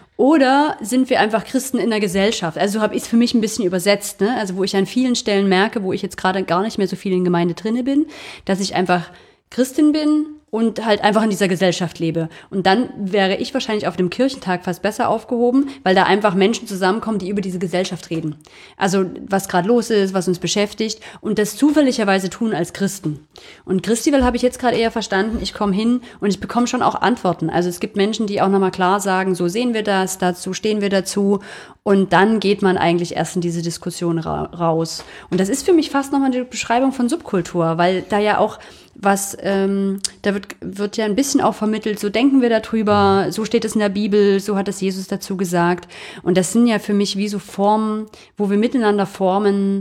Oder sind wir einfach Christen in der Gesellschaft? Also so habe ich es für mich ein bisschen übersetzt, ne? Also wo ich an vielen Stellen merke, wo ich jetzt gerade gar nicht mehr so viel in Gemeinde drinne bin, dass ich einfach Christin bin und halt einfach in dieser Gesellschaft lebe. Und dann wäre ich wahrscheinlich auf dem Kirchentag fast besser aufgehoben, weil da einfach Menschen zusammenkommen, die über diese Gesellschaft reden. Also was gerade los ist, was uns beschäftigt und das zufälligerweise tun als Christen. Und Christival habe ich jetzt gerade eher verstanden, ich komme hin und ich bekomme schon auch Antworten. Also es gibt Menschen, die auch nochmal klar sagen, so sehen wir das, dazu stehen wir dazu. Und dann geht man eigentlich erst in diese Diskussion ra- raus. Und das ist für mich fast nochmal die Beschreibung von Subkultur, weil da ja auch was, ähm, da wird, wird ja ein bisschen auch vermittelt, so denken wir darüber, so steht es in der Bibel, so hat es Jesus dazu gesagt. Und das sind ja für mich wie so Formen, wo wir miteinander formen,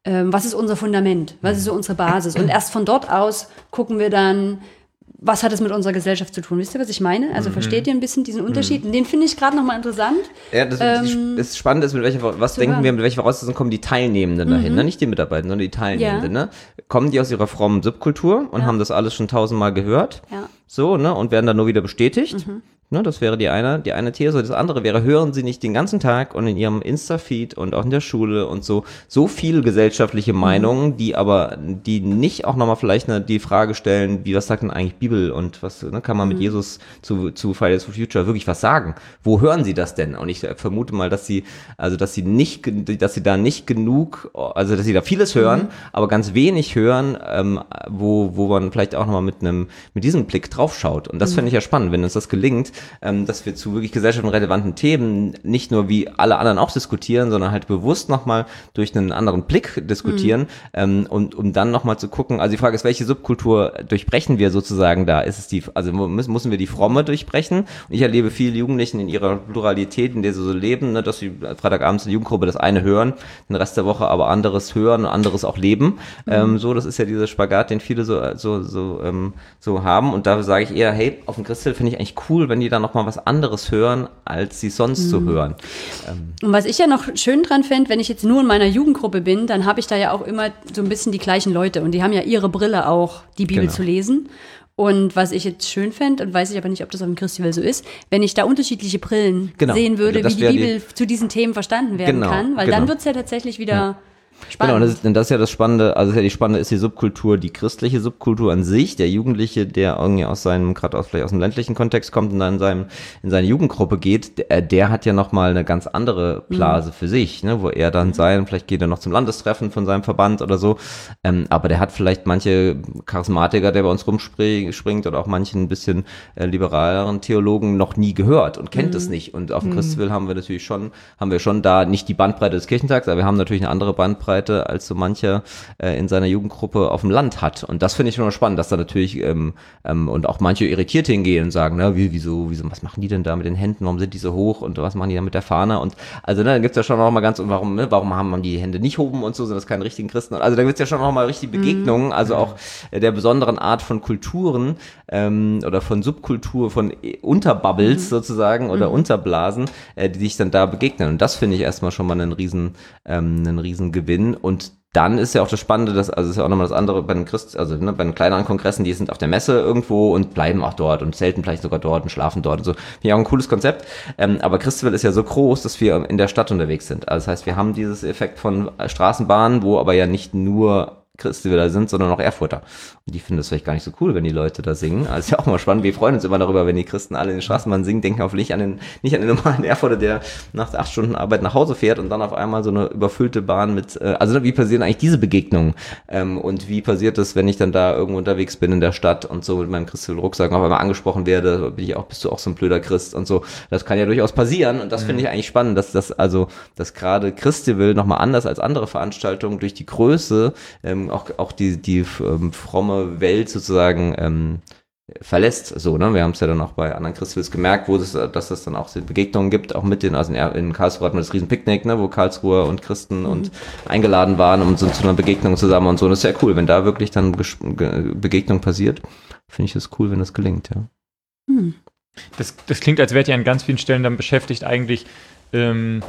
ähm, was ist unser Fundament, was ist so unsere Basis. Und erst von dort aus gucken wir dann, was hat es mit unserer Gesellschaft zu tun? Wisst ihr, was ich meine? Also mhm. versteht ihr ein bisschen diesen Unterschied? Und den finde ich gerade nochmal interessant. Ja, das ähm, ist spannend, ist, mit welcher, was denken hören. wir, mit welcher Voraussetzung kommen die Teilnehmenden mhm. dahin? Ne? Nicht die Mitarbeiter, sondern die Teilnehmenden. Ja. Ne? Kommen die aus ihrer frommen Subkultur und ja. haben das alles schon tausendmal gehört? Ja. So, ne? Und werden dann nur wieder bestätigt? Mhm. Ne, das wäre die eine, die eine These. Das andere wäre, hören Sie nicht den ganzen Tag und in Ihrem Insta-Feed und auch in der Schule und so, so viel gesellschaftliche Meinungen, die aber, die nicht auch nochmal vielleicht eine, die Frage stellen, wie, was sagt denn eigentlich Bibel und was, ne, kann man mit mhm. Jesus zu, zu Fridays for Future wirklich was sagen? Wo hören Sie das denn? Und ich vermute mal, dass Sie, also, dass Sie nicht, dass Sie da nicht genug, also, dass Sie da vieles hören, mhm. aber ganz wenig hören, ähm, wo, wo man vielleicht auch nochmal mit einem, mit diesem Blick drauf schaut. Und das mhm. finde ich ja spannend, wenn uns das gelingt, Ähm, dass wir zu wirklich gesellschaftsrelevanten Themen nicht nur wie alle anderen auch diskutieren, sondern halt bewusst nochmal durch einen anderen Blick diskutieren mhm. ähm, und um dann nochmal zu gucken, also die Frage ist, welche Subkultur durchbrechen wir sozusagen da? Ist es die, also müssen, müssen wir die fromme durchbrechen? Und ich erlebe viele Jugendlichen in ihrer Pluralität, in der sie so leben, ne, dass sie Freitagabends in der Jugendgruppe das eine hören, den Rest der Woche aber anderes hören und anderes auch leben. Mhm. Ähm, so, das ist ja dieser Spagat, den viele so so so ähm, so haben. Und da sage ich eher, hey, auf dem Christel finde ich eigentlich cool, wenn die dann noch mal was anderes hören, als sie sonst mhm. so hören. Ähm. Und was ich ja noch schön dran fände, wenn ich jetzt nur in meiner Jugendgruppe bin, dann habe ich da ja auch immer so ein bisschen die gleichen Leute und die haben ja ihre Brille auch, die Bibel genau. zu lesen. Und was ich jetzt schön fände, und weiß ich aber nicht, ob das auf dem Christiwell so ist, wenn ich da unterschiedliche Brillen genau. sehen würde, also wie die Bibel die zu diesen Themen verstanden werden genau, kann, weil genau. dann wird es ja tatsächlich wieder ja. spannend. Genau, das ist, das ist ja das Spannende, also das ist ja die Spannende ist die Subkultur, die christliche Subkultur an sich, der Jugendliche, der irgendwie aus seinem, gerade aus, vielleicht aus dem ländlichen Kontext kommt und dann in seinem, in seine Jugendgruppe geht, der, der hat ja nochmal eine ganz andere Blase mhm. für sich, ne, wo er dann sein, vielleicht geht er noch zum Landestreffen von seinem Verband oder so, ähm, aber der hat vielleicht manche Charismatiker, der bei uns rumspringt oder auch manchen ein bisschen äh, liberaleren Theologen noch nie gehört und kennt es mhm. nicht und auf dem mhm. Christwill haben wir natürlich schon, haben wir schon da nicht die Bandbreite des Kirchentags, aber wir haben natürlich eine andere Bandbreite als so mancher äh, in seiner Jugendgruppe auf dem Land hat. Und das finde ich schon spannend, dass da natürlich ähm, ähm, und auch manche irritiert hingehen und sagen, na, wie, wieso, wieso, was machen die denn da mit den Händen? Warum sind die so hoch? Und was machen die da mit der Fahne? Und also ne, dann gibt's ja schon noch mal ganz, und warum, ne, warum haben, haben die Hände nicht hoben und so, sind das keine richtigen Christen? Also da gibt's ja schon noch mal richtige Begegnungen, also auch äh, der besonderen Art von Kulturen ähm, oder von Subkultur, von Unterbubbles mhm. sozusagen oder mhm. Unterblasen, äh, die sich dann da begegnen. Und das finde ich erstmal schon mal einen riesen, ähm, einen riesen Gewinn. Und dann ist ja auch das Spannende, dass, also ist ja auch nochmal das andere bei den Christ, also ne, bei den kleineren Kongressen, die sind auf der Messe irgendwo und bleiben auch dort und zelten vielleicht sogar dort und schlafen dort und so. Finde ich auch ein cooles Konzept. Ähm, aber Christwell ist ja so groß, dass wir in der Stadt unterwegs sind. Also das heißt, wir haben dieses Effekt von Straßenbahnen, wo aber ja nicht nur Christweller sind, sondern auch Erfurter. Und die finden das vielleicht gar nicht so cool, wenn die Leute da singen. Also ist ja auch mal spannend. Wir freuen uns immer darüber, wenn die Christen alle in den Straßenbahnen singen, denken hoffentlich an den, nicht an den normalen Erfurter, der nach acht Stunden Arbeit nach Hause fährt und dann auf einmal so eine überfüllte Bahn mit, äh, also wie passieren eigentlich diese Begegnungen? Ähm, und wie passiert das, wenn ich dann da irgendwo unterwegs bin in der Stadt und so mit meinem Christweller-Rucksack auf einmal angesprochen werde, bin ich auch, bist du auch so ein blöder Christ und so. Das kann ja durchaus passieren und das mhm. finde ich eigentlich spannend, dass das, also, dass gerade Christiwell nochmal anders als andere Veranstaltungen durch die Größe, ähm, auch, auch die, die ähm, fromme Welt sozusagen ähm, verlässt. So, ne? Wir haben es ja dann auch bei anderen Christwills gemerkt, wo es, dass es dann auch Begegnungen gibt, auch mit den, also in, in Karlsruhe hatten wir das Riesenpicknick, ne, wo Karlsruher und Christen mhm. und eingeladen waren und so zu einer Begegnung zusammen und so. Und das ist ja cool, wenn da wirklich dann Begegnung passiert. Finde ich das cool, wenn das gelingt, ja. Mhm. Das, das klingt, als wärt ihr an ganz vielen Stellen dann beschäftigt, eigentlich ähm,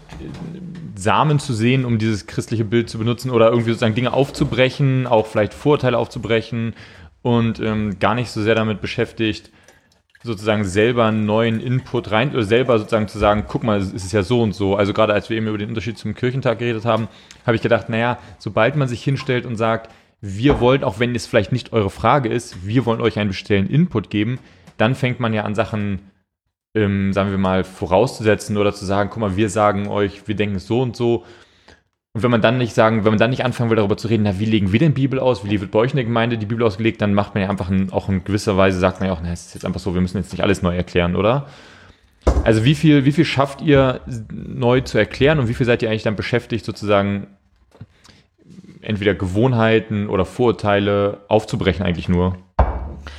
Samen zu sehen, um dieses christliche Bild zu benutzen oder irgendwie sozusagen Dinge aufzubrechen, auch vielleicht Vorurteile aufzubrechen und ähm, gar nicht so sehr damit beschäftigt, sozusagen selber einen neuen Input rein, oder selber sozusagen zu sagen, guck mal, es ist ja so und so. Also gerade als wir eben über den Unterschied zum Kirchentag geredet haben, habe ich gedacht, naja, sobald man sich hinstellt und sagt, wir wollen, auch wenn es vielleicht nicht eure Frage ist, wir wollen euch einen bestimmten Input geben, dann fängt man ja an Sachen Ähm, sagen wir mal, vorauszusetzen oder zu sagen, guck mal, wir sagen euch, wir denken es so und so. Und wenn man dann nicht sagen, wenn man dann nicht anfangen will, darüber zu reden, na, wie legen wir denn Bibel aus, wie wird bei euch in der Gemeinde die Bibel ausgelegt, dann macht man ja einfach ein, auch in gewisser Weise, sagt man ja auch, na, es ist jetzt einfach so, wir müssen jetzt nicht alles neu erklären, oder? Also wie viel, wie viel schafft ihr neu zu erklären und wie viel seid ihr eigentlich dann beschäftigt, sozusagen entweder Gewohnheiten oder Vorurteile aufzubrechen eigentlich nur?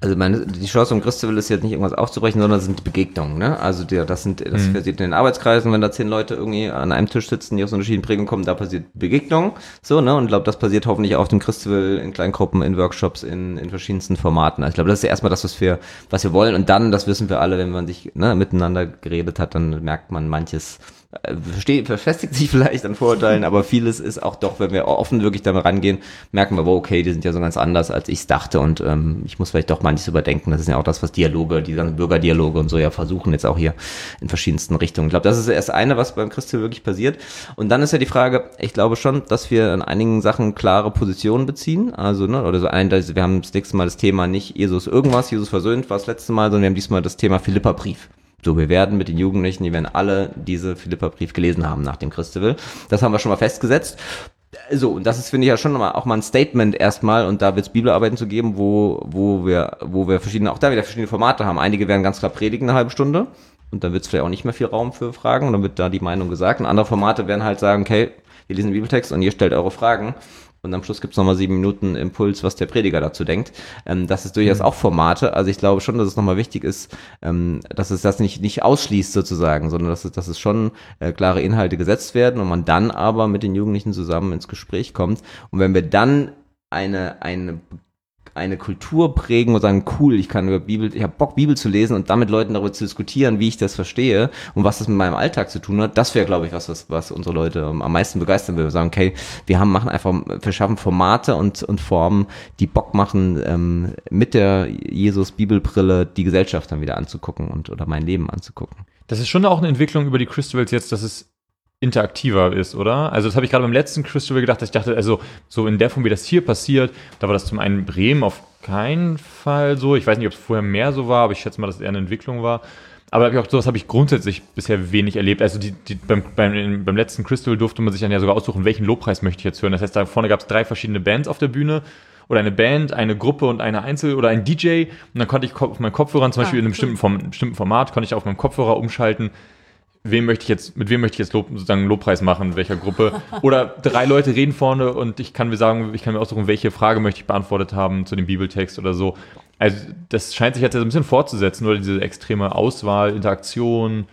Also meine, die Chance um Christabel ist jetzt nicht irgendwas aufzubrechen, sondern das sind die Begegnungen, ne? Also die, das sind, das Mhm. passiert in den Arbeitskreisen, wenn da zehn Leute irgendwie an einem Tisch sitzen, die aus unterschiedlichen Prägungen kommen, da passiert Begegnung, so, ne? Und ich glaube, das passiert hoffentlich auch auf dem Christabel in Kleingruppen, in Workshops, in, in verschiedensten Formaten. Also ich glaube, das ist ja erstmal das, was wir, was wir wollen. Und dann, das wissen wir alle, wenn man sich, ne, miteinander geredet hat, dann merkt man manches, Versteht, verfestigt sich vielleicht an Vorurteilen, aber vieles ist auch doch, wenn wir offen wirklich damit rangehen, merken wir, wow, okay, die sind ja so ganz anders, als ich es dachte und ähm, ich muss vielleicht doch manches überdenken. Das ist ja auch das, was Dialoge, die ganzen Bürgerdialoge und so ja versuchen jetzt auch hier in verschiedensten Richtungen. Ich glaube, das ist erst eine, was beim Christabel wirklich passiert. Und dann ist ja die Frage, ich glaube schon, dass wir in einigen Sachen klare Positionen beziehen, also, ne, oder so ein, wir haben das nächste Mal das Thema nicht Jesus irgendwas, Jesus versöhnt war das letzte Mal, sondern wir haben diesmal das Thema Philipperbrief. So, wir werden mit den Jugendlichen, die werden alle diese Philipperbrief gelesen haben nach dem Christabel. Das haben wir schon mal festgesetzt. So, und das ist, finde ich, ja schon mal, auch mal ein Statement erstmal, und da wird es Bibelarbeiten zu geben, wo, wo wir, wo wir verschiedene, auch da wieder verschiedene Formate haben. Einige werden ganz klar predigen eine halbe Stunde, und dann wird es vielleicht auch nicht mehr viel Raum für Fragen, und dann wird da die Meinung gesagt. Und andere Formate werden halt sagen, okay, wir lesen den Bibeltext und ihr stellt eure Fragen. Und am Schluss gibt's nochmal sieben Minuten Impuls, was der Prediger dazu denkt. Ähm, das ist durchaus auch Formate. Also ich glaube schon, dass es nochmal wichtig ist, ähm, dass es das nicht nicht ausschließt sozusagen, sondern dass es, dass es schon äh, klare Inhalte gesetzt werden und man dann aber mit den Jugendlichen zusammen ins Gespräch kommt. Und wenn wir dann eine eine eine Kultur prägen und sagen, cool, ich kann über Bibel, ich habe Bock, Bibel zu lesen und damit Leuten darüber zu diskutieren, wie ich das verstehe und was das mit meinem Alltag zu tun hat, das wäre, glaube ich, was, was, was unsere Leute am meisten begeistern will. Wir sagen, okay, wir haben, machen einfach, wir schaffen Formate und, und Formen, die Bock machen, ähm, mit der Jesus-Bibelbrille die Gesellschaft dann wieder anzugucken und, oder mein Leben anzugucken. Das ist schon auch eine Entwicklung über die Christabels jetzt, dass es interaktiver ist, oder? Also das habe ich gerade beim letzten Christabel gedacht, dass ich dachte, also so in der Form, wie das hier passiert, da war das zum einen in Bremen auf keinen Fall so. Ich weiß nicht, ob es vorher mehr so war, aber ich schätze mal, dass es eher eine Entwicklung war. Aber hab ich auch, sowas habe ich grundsätzlich bisher wenig erlebt. Also die, die, beim, beim, beim letzten Christabel durfte man sich dann ja sogar aussuchen, welchen Lobpreis möchte ich jetzt hören. Das heißt, da vorne gab es drei verschiedene Bands auf der Bühne. Oder eine Band, eine Gruppe und eine Einzel- oder ein D J. Und dann konnte ich auf meinen Kopfhörern, zum Beispiel in einem bestimmten, Form, bestimmten Format, konnte ich auf meinem Kopfhörer umschalten, wem möchte ich jetzt, mit wem möchte ich jetzt Lob, sozusagen einen Lobpreis machen, welcher Gruppe. Oder drei Leute reden vorne und ich kann mir sagen, ich kann mir aussuchen, welche Frage möchte ich beantwortet haben zu dem Bibeltext oder so. Also das scheint sich jetzt ein bisschen fortzusetzen, oder diese extreme Auswahl, Interaktion,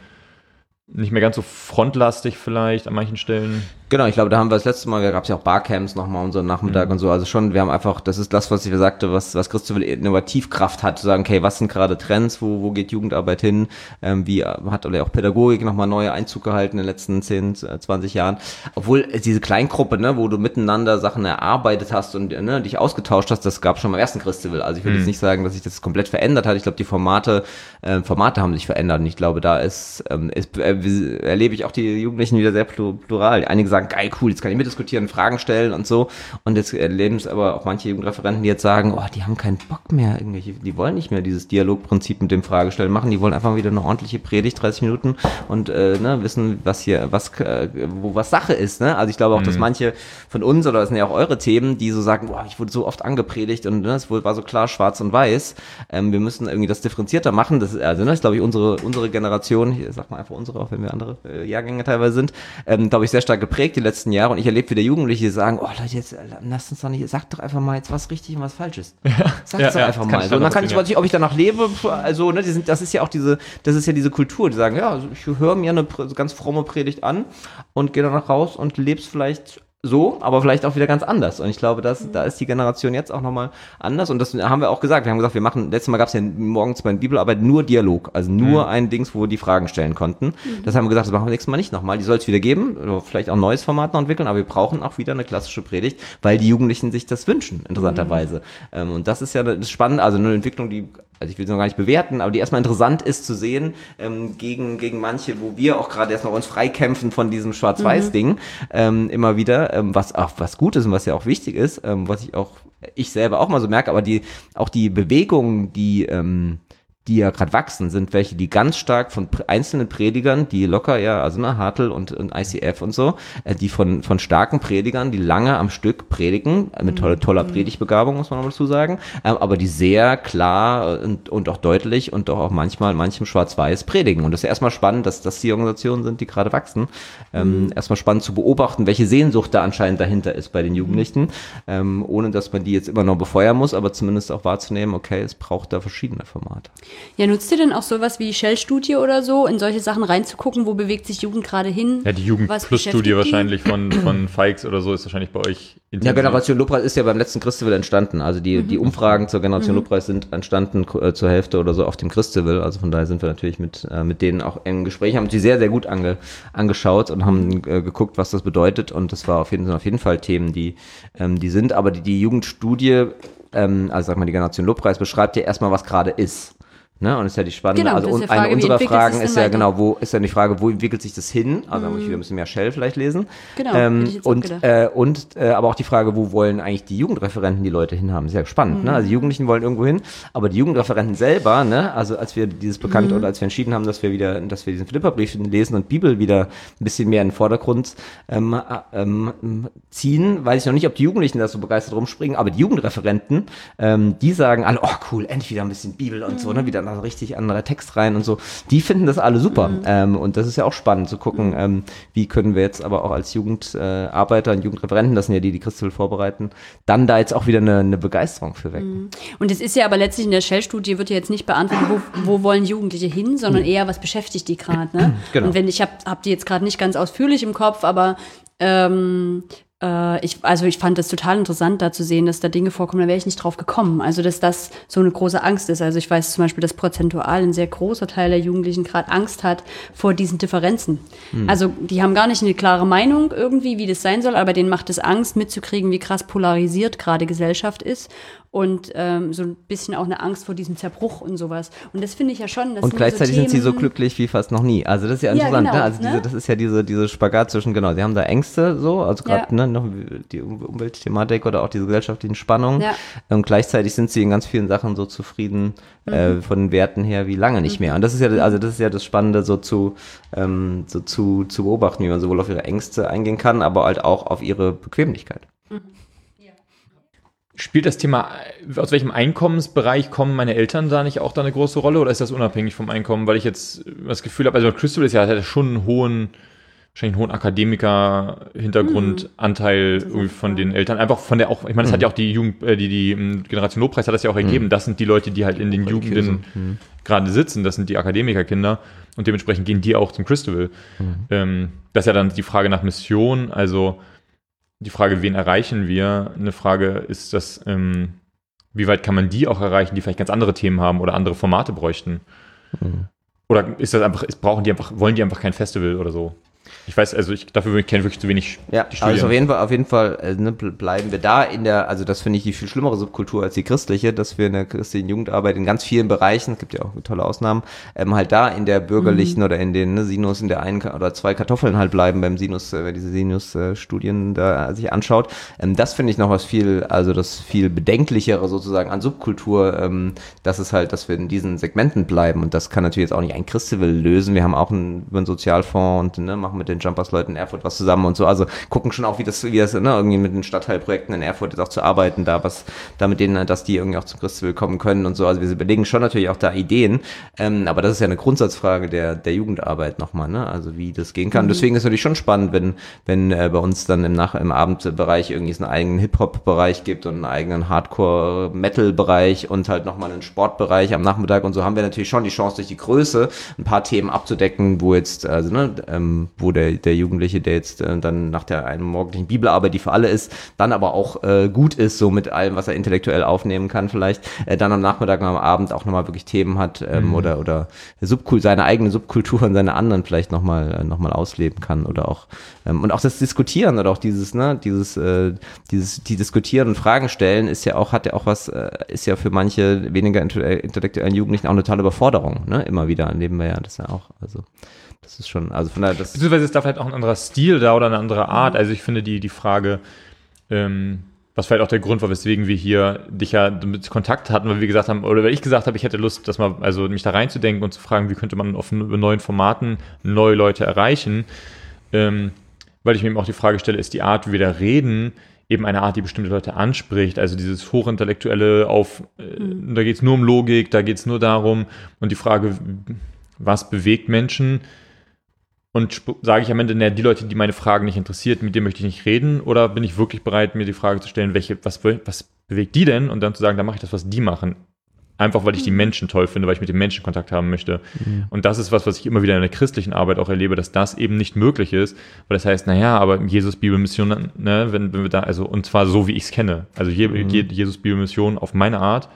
nicht mehr ganz so frontlastig vielleicht an manchen Stellen. Genau, ich glaube, da haben wir das letzte Mal, da gab es ja auch Barcamps nochmal und so Nachmittag mhm. und so, also schon, wir haben einfach, das ist das, was ich sagte, was, was Christabel Innovativkraft hat, zu sagen, okay, was sind gerade Trends, wo, wo geht Jugendarbeit hin, ähm, wie hat oder auch Pädagogik nochmal neue Einzug gehalten in den letzten zehn, zwanzig Jahren, obwohl diese Kleingruppe, ne, wo du miteinander Sachen erarbeitet hast und ne, dich ausgetauscht hast, das gab schon beim ersten Christabel, also ich würde mhm. jetzt nicht sagen, dass sich das komplett verändert hat, ich glaube, die Formate, äh, Formate haben sich verändert und ich glaube, da ist, ähm, ist äh, erlebe ich auch die Jugendlichen wieder sehr plural, einige sagen, geil, cool, jetzt kann ich mitdiskutieren, Fragen stellen und so. Und jetzt erleben es aber auch manche Jugendreferenten, die jetzt sagen, oh, die haben keinen Bock mehr, irgendwelche, die wollen nicht mehr dieses Dialogprinzip mit dem Fragestellen machen, die wollen einfach wieder eine ordentliche Predigt, dreißig Minuten und äh, ne, wissen, was hier, was, äh, wo was Sache ist. Ne? Also ich glaube auch, mhm. dass manche von uns, oder das sind ja auch eure Themen, die so sagen, boah, ich wurde so oft angepredigt und ne, es war so klar schwarz und weiß. Ähm, wir müssen irgendwie das differenzierter machen. Das, also, ne, ist, glaube ich, unsere, unsere Generation, ich sag mal einfach unsere, auch wenn wir andere äh, Jahrgänge teilweise sind, ähm, glaube ich, sehr stark geprägt die letzten Jahre, und ich erlebe wieder Jugendliche, die sagen, oh Leute, jetzt lasst uns doch nicht, sagt doch einfach mal jetzt was richtig und was falsch ist. Ja. Sagt es ja, doch ja, einfach mal. So, und dann kann ich, weiß ich, ob ich danach lebe, also, ne, die sind, das ist ja auch diese, das ist ja diese Kultur, die sagen, ja, also ich höre mir eine ganz fromme Predigt an und gehe danach raus und leb's vielleicht so, aber vielleicht auch wieder ganz anders. Und ich glaube, dass, da ist die Generation jetzt auch nochmal anders. Und das haben wir auch gesagt. Wir haben gesagt, wir machen, letztes Mal gab es ja morgens bei der Bibelarbeit nur Dialog. Also nur mhm. ein Dings, wo wir die Fragen stellen konnten. Mhm. Das haben wir gesagt, das machen wir nächstes Mal nicht nochmal. Die soll es wieder geben. Oder vielleicht auch ein neues Format noch entwickeln. Aber wir brauchen auch wieder eine klassische Predigt, weil die Jugendlichen sich das wünschen, interessanterweise. Mhm. Und das ist ja das Spannende. Also eine Entwicklung, die, also ich will sie noch gar nicht bewerten, aber die erstmal interessant ist zu sehen, ähm, gegen, gegen manche, wo wir auch gerade erst noch uns freikämpfen von diesem Schwarz-Weiß-Ding, mhm. ähm, immer wieder, ähm, was auch was gut ist und was ja auch wichtig ist, ähm, was ich auch, ich selber auch mal so merke, aber die, auch die Bewegungen, die, ähm, die ja gerade wachsen, sind welche, die ganz stark von pr- einzelnen Predigern, die locker, ja, also ne, Hartl und, und I C F und so, äh, die von, von starken Predigern, die lange am Stück predigen, äh, mit toller, toller Predigtbegabung, muss man noch dazu sagen, äh, aber die sehr klar und, und auch deutlich und doch auch manchmal manchem schwarz-weiß predigen. Und das ist ja erstmal spannend, dass das die Organisationen sind, die gerade wachsen. Ähm, mhm. Erstmal spannend zu beobachten, welche Sehnsucht da anscheinend dahinter ist bei den Jugendlichen, ähm, ohne dass man die jetzt immer noch befeuern muss, aber zumindest auch wahrzunehmen, okay, es braucht da verschiedene Formate. Ja, nutzt ihr denn auch sowas wie Shell-Studie oder so, in solche Sachen reinzugucken, wo bewegt sich Jugend gerade hin? Ja, die Jugend-Plus-Studie wahrscheinlich von, von Fikes oder so ist wahrscheinlich bei euch intensiv. Ja, Generation Lobpreis ist ja beim letzten Christival entstanden. Also die, Mhm. die Umfragen zur Generation Mhm. Lobpreis sind entstanden äh, zur Hälfte oder so auf dem Christival. Also von daher sind wir natürlich mit, äh, mit denen auch im Gespräch, haben die sehr, sehr gut ange, angeschaut und haben äh, geguckt, was das bedeutet. Und das war auf jeden, sind auf jeden Fall Themen, die, ähm, die sind. Aber die, die Jugendstudie, ähm, also sag mal, die Generation Lobpreis beschreibt ja erstmal, was gerade ist. Ne, und das ist ja die spannende, Genau, also das ist und die Frage, eine wie unserer entwickelt Fragen sich das ist denn ja weiter? genau, wo ist dann die Frage, wo entwickelt sich das hin? Also da muss ich wieder ein bisschen mehr Shell vielleicht lesen. Genau, ähm, hätte ich jetzt auch und gedacht. äh, und äh, aber auch die Frage, wo wollen eigentlich die Jugendreferenten die Leute hinhaben? Sehr spannend, Mhm. ne? Also die Jugendlichen wollen irgendwo hin, aber die Jugendreferenten selber, ne? Also als wir dieses bekannt Mhm. oder als wir entschieden haben, dass wir wieder, dass wir diesen Philipperbrief lesen und Bibel wieder ein bisschen mehr in den Vordergrund ähm, äh, ähm, ziehen, weiß ich noch nicht, ob die Jugendlichen da so begeistert rumspringen, aber die Jugendreferenten, ähm, die sagen alle, oh cool, endlich wieder ein bisschen Bibel und so, ne? Wieder ein richtig anderer Text rein und so. Die finden das alle super. Mhm. Ähm, und das ist ja auch spannend zu gucken, ähm, wie können wir jetzt aber auch als Jugendarbeiter äh, und Jugendreferenten, das sind ja die, die Christel vorbereiten, dann da jetzt auch wieder eine, eine Begeisterung für wecken. Und es ist ja aber letztlich in der Shell-Studie wird ja jetzt nicht beantwortet, wo, wo wollen Jugendliche hin, sondern eher, was beschäftigt die gerade. Ne? Genau. Und wenn ich habe hab die jetzt gerade nicht ganz ausführlich im Kopf, aber ähm, äh, ich, also ich fand das total interessant, da zu sehen, dass da Dinge vorkommen, da wäre ich nicht drauf gekommen. Also dass das so eine große Angst ist. Also ich weiß zum Beispiel, dass prozentual ein sehr großer Teil der Jugendlichen gerade Angst hat vor diesen Differenzen. Hm. Also die haben gar nicht eine klare Meinung irgendwie, wie das sein soll, aber denen macht es Angst, mitzukriegen, wie krass polarisiert gerade Gesellschaft ist. Und ähm, so ein bisschen auch eine Angst vor diesem Zerbruch und sowas. Und das finde ich ja schon. Das Und sind gleichzeitig so sind sie so Themen- glücklich wie fast noch nie. Also das ist ja Ja, interessant, genau, ne? Also diese, ne? das ist ja diese, diese Spagat zwischen, genau, sie haben da Ängste so, also gerade Ja. ne, noch die Um- Umweltthematik oder auch diese gesellschaftlichen Spannungen. Ja. Und gleichzeitig sind sie in ganz vielen Sachen so zufrieden äh, von den Werten her wie lange nicht mehr. Und das ist ja, also das ist ja das Spannende, so zu, ähm, so zu, zu beobachten, wie man sowohl auf ihre Ängste eingehen kann, aber halt auch auf ihre Bequemlichkeit. Spielt das Thema, aus welchem Einkommensbereich kommen meine Eltern da nicht auch da eine große Rolle oder ist das unabhängig vom Einkommen? Weil ich jetzt das Gefühl habe, also Christel ist ja, hat ja schon einen hohen, wahrscheinlich einen hohen Akademiker-Hintergrundanteil irgendwie von den Eltern. Einfach von der auch, ich meine, das hat ja auch die Jugend, äh, die, die ähm, Generation Lobpreis hat das ja auch ergeben. Das sind die Leute, die halt in den Jugenden gerade sitzen. Das sind die Akademikerkinder und dementsprechend gehen die auch zum Christival. Ähm, das ist ja dann die Frage nach Mission, also die Frage, wen erreichen wir? Eine Frage ist das, ähm, wie weit kann man die auch erreichen, die vielleicht ganz andere Themen haben oder andere Formate bräuchten? Mhm. Oder ist das einfach, ist, brauchen die einfach, wollen die einfach kein Festival oder so? Ich weiß, also ich dafür kenne wirklich zu wenig Ja, die Studien. also auf jeden Fall, auf jeden Fall äh, ne, bl- bleiben wir da in der, also das finde ich die viel schlimmere Subkultur als die christliche, dass wir in der christlichen Jugendarbeit in ganz vielen Bereichen, es gibt ja auch tolle Ausnahmen, ähm, halt da in der bürgerlichen Mhm. oder in den ne, Sinus, in der einen Ka- oder zwei Kartoffeln halt bleiben beim Sinus, äh, wer diese Sinus-Studien da sich anschaut. Ähm, das finde ich noch was viel, also das viel bedenklichere sozusagen an Subkultur, ähm, dass es halt, dass wir in diesen Segmenten bleiben und das kann natürlich jetzt auch nicht ein Christival lösen. Wir haben auch einen, über einen Sozialfonds und ne, machen mit den Jumpers-Leuten in Erfurt was zusammen und so, also gucken schon auch, wie das, wie das, ne, irgendwie mit den Stadtteilprojekten in Erfurt jetzt auch zu arbeiten, da was, da mit denen, dass die irgendwie auch zum Christival kommen können und so, also wir überlegen schon natürlich auch da Ideen, ähm, aber das ist ja eine Grundsatzfrage der, der Jugendarbeit nochmal, ne, also wie das gehen kann. Mhm. Deswegen ist es natürlich schon spannend, wenn, wenn äh, bei uns dann im Nach-, im Abendbereich irgendwie es einen eigenen Hip-Hop-Bereich gibt und einen eigenen Hardcore-Metal-Bereich und halt nochmal einen Sportbereich am Nachmittag und so haben wir natürlich schon die Chance, durch die Größe ein paar Themen abzudecken, wo jetzt, also, ne, ähm, wo der, der Jugendliche, der jetzt äh, dann nach der einen morgendlichen Bibelarbeit, die für alle ist, dann aber auch äh, gut ist, so mit allem, was er intellektuell aufnehmen kann vielleicht, äh, dann am Nachmittag und am Abend auch nochmal wirklich Themen hat ähm, mhm. oder oder Subkul- seine eigene Subkultur und seine anderen vielleicht nochmal äh, noch mal ausleben kann oder auch ähm, und auch das Diskutieren oder auch dieses, ne, dieses, äh, dieses, die diskutieren und Fragen stellen ist ja auch, hat ja auch was, äh, ist ja für manche weniger intellektuellen Jugendlichen auch eine totale Überforderung, ne, immer wieder erleben wir ja das ja auch, also das ist schon, also von daher, das beziehungsweise ist da vielleicht auch ein anderer Stil da oder eine andere Art. Also ich finde die, die Frage, ähm, was vielleicht auch der Grund war, weswegen wir hier dich ja mit Kontakt hatten, weil wir gesagt haben, oder weil ich gesagt habe, ich hätte Lust, das mal, also mich da reinzudenken und zu fragen, wie könnte man auf neuen Formaten neue Leute erreichen. Ähm, weil ich mir eben auch die Frage stelle, ist die Art, wie wir da reden, eben eine Art, die bestimmte Leute anspricht, also dieses Hochintellektuelle auf, äh, mhm. da geht es nur um Logik, da geht es nur darum und die Frage, was bewegt Menschen und sp- sage ich am Ende, na, die Leute, die meine Fragen nicht interessiert, mit denen möchte ich nicht reden oder bin ich wirklich bereit, mir die Frage zu stellen, welche, was, was bewegt die denn und dann zu sagen, dann mache ich das, was die machen. Einfach, weil ich die Menschen toll finde, weil ich mit den Menschen Kontakt haben möchte. Mhm. Und das ist was, was ich immer wieder in der christlichen Arbeit auch erlebe, dass das eben nicht möglich ist. Weil das heißt, naja, aber Jesus Bibelmission, ne, wenn, wenn wir da, also, und zwar so, wie ich es kenne. Also je, mhm. je, Jesus Bibelmission auf meine Art.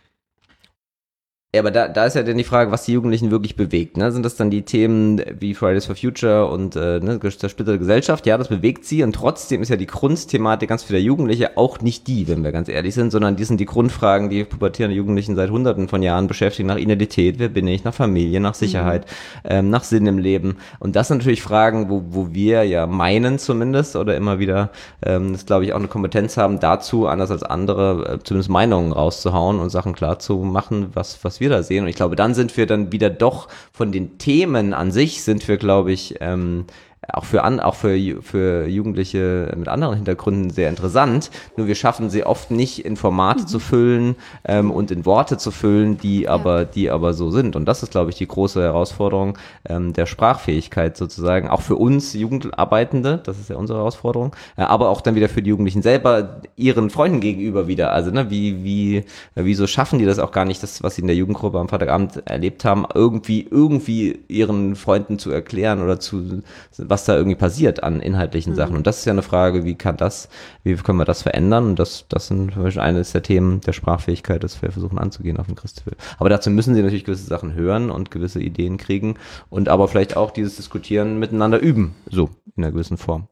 Ja, aber da, da ist ja dann die Frage, was die Jugendlichen wirklich bewegt. Ne? Sind das dann die Themen wie Fridays for Future und äh, ne, zersplitterte Gesellschaft? Ja, das bewegt sie und trotzdem ist ja die Grundthematik ganz vieler Jugendliche auch nicht die, wenn wir ganz ehrlich sind, sondern die sind die Grundfragen, die pubertierende Jugendlichen seit hunderten von Jahren beschäftigen, nach Identität, wer bin ich, nach Familie, nach Sicherheit, mhm. ähm, nach Sinn im Leben. Und das sind natürlich Fragen, wo, wo wir ja meinen zumindest oder immer wieder, ähm, das glaube ich auch eine Kompetenz haben, dazu, anders als andere, äh, zumindest Meinungen rauszuhauen und Sachen klar zu machen, was, was wir da sehen. Und ich glaube, dann sind wir dann wieder doch von den Themen an sich sind wir, glaube ich, ähm, auch für an, auch für, für Jugendliche mit anderen Hintergründen sehr interessant. Nur wir schaffen sie oft nicht in Formate mhm. zu füllen ähm, und in Worte zu füllen, die ja. aber, die aber so sind. Und das ist, glaube ich, die große Herausforderung ähm, der Sprachfähigkeit sozusagen. Auch für uns Jugendarbeitende, das ist ja unsere Herausforderung, äh, aber auch dann wieder für die Jugendlichen selber ihren Freunden gegenüber wieder. Also ne, wie, wie, wieso schaffen die das auch gar nicht, das, was sie in der Jugendgruppe am Freitagabend erlebt haben, irgendwie, irgendwie ihren Freunden zu erklären oder zu, was da irgendwie passiert an inhaltlichen mhm. Sachen. Und das ist ja eine Frage, wie kann das, wie können wir das verändern? Und das, das sind zum Beispiel eines der Themen der Sprachfähigkeit, das wir versuchen anzugehen auf dem Christfeld. Aber dazu müssen sie natürlich gewisse Sachen hören und gewisse Ideen kriegen und aber vielleicht auch dieses Diskutieren miteinander üben, so in einer gewissen Form.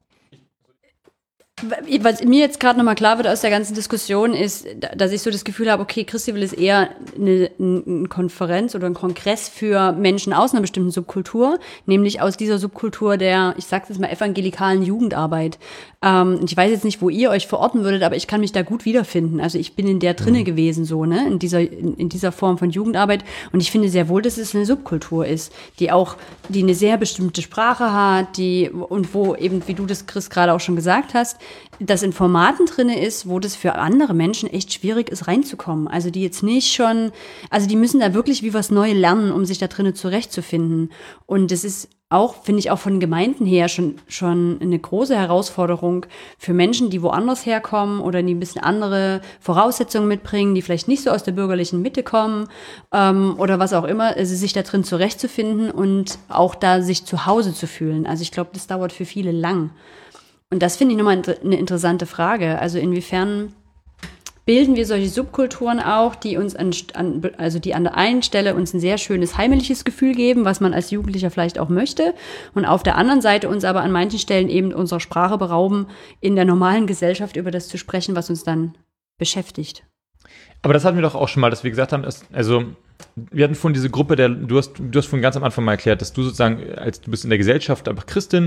Was mir jetzt gerade nochmal klar wird aus der ganzen Diskussion ist, dass ich so das Gefühl habe, okay, Christival ist eher eine, eine Konferenz oder ein Kongress für Menschen aus einer bestimmten Subkultur, nämlich aus dieser Subkultur der, ich sag's jetzt mal, evangelikalen Jugendarbeit. Ähm, ich weiß jetzt nicht, wo ihr euch verorten würdet, aber ich kann mich da gut wiederfinden. Also ich bin in der drinne mhm. gewesen, so, ne, in dieser, in, in dieser Form von Jugendarbeit. Und ich finde sehr wohl, dass es eine Subkultur ist, die auch, die eine sehr bestimmte Sprache hat, die, und wo eben, wie du das, Chris, gerade auch schon gesagt hast, das in Formaten drinne ist, wo das für andere Menschen echt schwierig ist, reinzukommen. Also die jetzt nicht schon, also die müssen da wirklich wie was Neues lernen, um sich da drinne zurechtzufinden. Und das ist auch, finde ich, auch von Gemeinden her schon, schon eine große Herausforderung für Menschen, die woanders herkommen oder die ein bisschen andere Voraussetzungen mitbringen, die vielleicht nicht so aus der bürgerlichen Mitte kommen ähm, oder was auch immer, also sich da drin zurechtzufinden und auch da sich zu Hause zu fühlen. Also ich glaube, das dauert für viele lang. Und das finde ich nochmal eine interessante Frage. Also inwiefern bilden wir solche Subkulturen auch, die uns an, an, also die an der einen Stelle uns ein sehr schönes heimliches Gefühl geben, was man als Jugendlicher vielleicht auch möchte, und auf der anderen Seite uns aber an manchen Stellen eben unserer Sprache berauben, in der normalen Gesellschaft über das zu sprechen, was uns dann beschäftigt. Aber das hatten wir doch auch schon mal, dass wir gesagt haben, dass, also wir hatten vorhin diese Gruppe, der, du hast, du hast vorhin ganz am Anfang mal erklärt, dass du sozusagen, als du bist in der Gesellschaft einfach Christin.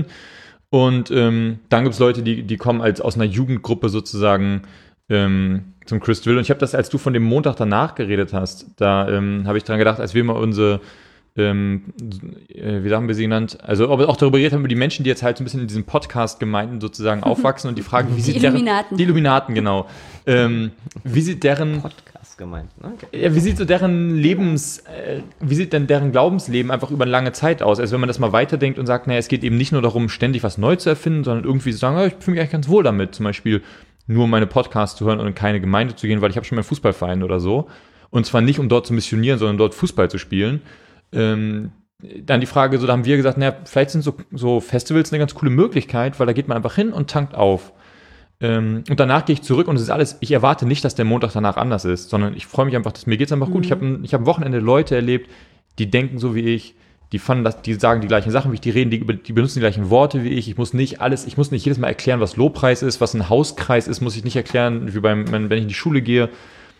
Und ähm, dann gibt es Leute, die, die kommen als aus einer Jugendgruppe sozusagen ähm, zum Christville. Und ich habe das, als du von dem Montag danach geredet hast, da ähm, habe ich dran gedacht, als wir mal unsere, ähm, äh, wie haben wir sie genannt, also aber auch darüber geredet haben, über die Menschen, die jetzt halt so ein bisschen in diesen Podcast-Gemeinden sozusagen aufwachsen und die Fragen, wie die sieht Illuminaten. deren... Die Illuminaten, genau. Ähm, wie sieht deren... gemeint, ne? Okay. Ja, wie sieht so deren Lebens, äh, wie sieht denn deren Glaubensleben einfach über eine lange Zeit aus? Also wenn man das mal weiterdenkt und sagt, naja, es geht eben nicht nur darum, ständig was neu zu erfinden, sondern irgendwie zu sagen, oh, ich fühle mich eigentlich ganz wohl damit, zum Beispiel nur meine Podcasts zu hören und in keine Gemeinde zu gehen, weil ich habe schon meinen Fußballverein oder so. Und zwar nicht, um dort zu missionieren, sondern dort Fußball zu spielen. Ähm, dann die Frage, so da haben wir gesagt, naja, vielleicht sind so, so Festivals eine ganz coole Möglichkeit, weil da geht man einfach hin und tankt auf. Ähm, und danach gehe ich zurück und es ist alles, ich erwarte nicht, dass der Montag danach anders ist, sondern ich freue mich einfach, dass mir geht's einfach gut. Mhm. Ich habe ein, ich hab am Wochenende Leute erlebt, die denken so wie ich, die fanden das, die sagen die gleichen Sachen wie ich, die reden, die, die benutzen die gleichen Worte wie ich. Ich muss nicht alles, ich muss nicht jedes Mal erklären, was Lobpreis ist, was ein Hauskreis ist, muss ich nicht erklären, wie beim, wenn ich in die Schule gehe,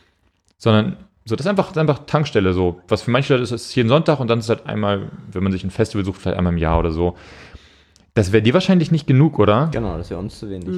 sondern so, das ist einfach, das ist einfach Tankstelle so. Was für manche Leute ist, ist jeden Sonntag und dann ist es halt einmal, wenn man sich ein Festival sucht, vielleicht einmal im Jahr oder so. Das wäre dir wahrscheinlich nicht genug, oder? Genau, das wäre uns zu wenig, mhm. ja.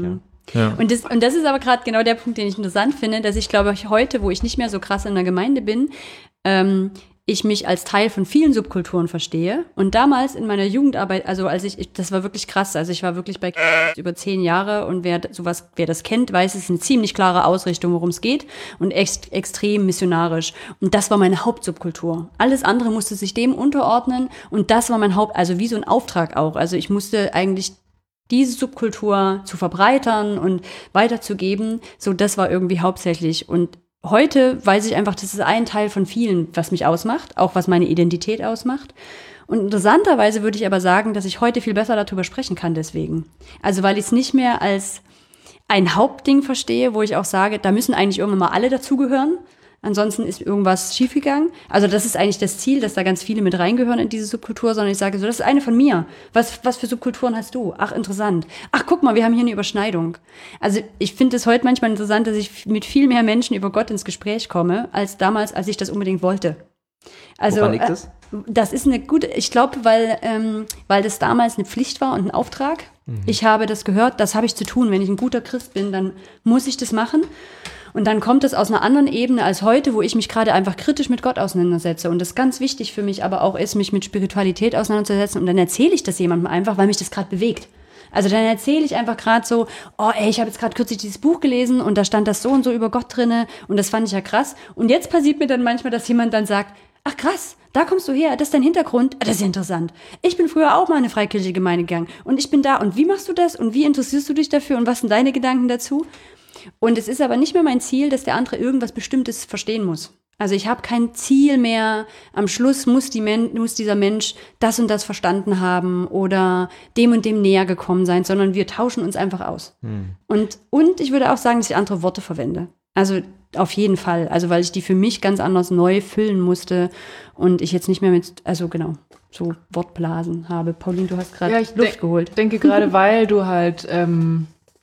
Ja. Und, das, und das ist aber gerade genau der Punkt, den ich interessant finde, dass ich glaube, ich heute, wo ich nicht mehr so krass in der Gemeinde bin, ähm, ich mich als Teil von vielen Subkulturen verstehe. Und damals in meiner Jugendarbeit, also als ich, ich das war wirklich krass, also ich war wirklich bei über zehn Jahre und wer sowas, wer das kennt, weiß, es ist eine ziemlich klare Ausrichtung, worum es geht und ex, extrem missionarisch. Und das war meine Hauptsubkultur. Alles andere musste sich dem unterordnen und das war mein Haupt, also wie so ein Auftrag auch. Also ich musste eigentlich diese Subkultur zu verbreitern und weiterzugeben, so das war irgendwie hauptsächlich. Und heute weiß ich einfach, das ist ein Teil von vielen, was mich ausmacht, auch was meine Identität ausmacht. Und interessanterweise würde ich aber sagen, dass ich heute viel besser darüber sprechen kann deswegen. Also weil ich es nicht mehr als ein Hauptding verstehe, wo ich auch sage, da müssen eigentlich irgendwann mal alle dazugehören. Ansonsten ist irgendwas schiefgegangen. Also das ist eigentlich das Ziel, dass da ganz viele mit reingehören in diese Subkultur, sondern ich sage so, das ist eine von mir. Was, was für Subkulturen hast du? Ach, interessant. Ach, guck mal, wir haben hier eine Überschneidung. Also ich finde es heute manchmal interessant, dass ich mit viel mehr Menschen über Gott ins Gespräch komme, als damals, als ich das unbedingt wollte. Also, Woran liegt das? Äh, das ist eine gute, ich glaube, weil, ähm, weil das damals eine Pflicht war und ein Auftrag. Mhm. Ich habe das gehört, das habe ich zu tun. Wenn ich ein guter Christ bin, dann muss ich das machen. Und dann kommt es aus einer anderen Ebene als heute, wo ich mich gerade einfach kritisch mit Gott auseinandersetze. Und das ganz wichtig für mich aber auch ist, mich mit Spiritualität auseinanderzusetzen. Und dann erzähle ich das jemandem einfach, weil mich das gerade bewegt. Also dann erzähle ich einfach gerade so, oh ey, ich habe jetzt gerade kürzlich dieses Buch gelesen und da stand das so und so über Gott drinne und das fand ich ja krass. Und jetzt passiert mir dann manchmal, dass jemand dann sagt, ach krass, da kommst du her, das ist dein Hintergrund, das ist ja interessant. Ich bin früher auch mal in eine freikirchliche Gemeinde gegangen und ich bin da und wie machst du das und wie interessierst du dich dafür und was sind deine Gedanken dazu? Und es ist aber nicht mehr mein Ziel, dass der andere irgendwas Bestimmtes verstehen muss. Also ich habe kein Ziel mehr, am Schluss muss, die Men- muss dieser Mensch das und das verstanden haben oder dem und dem näher gekommen sein, sondern wir tauschen uns einfach aus. Hm. Und, und ich würde auch sagen, dass ich andere Worte verwende. Also auf jeden Fall, also weil ich die für mich ganz anders neu füllen musste und ich jetzt nicht mehr mit, also genau, so Wortblasen habe. Pauline, du hast gerade ja, ich Luft de- geholt. Ich denke gerade, weil du halt ähm,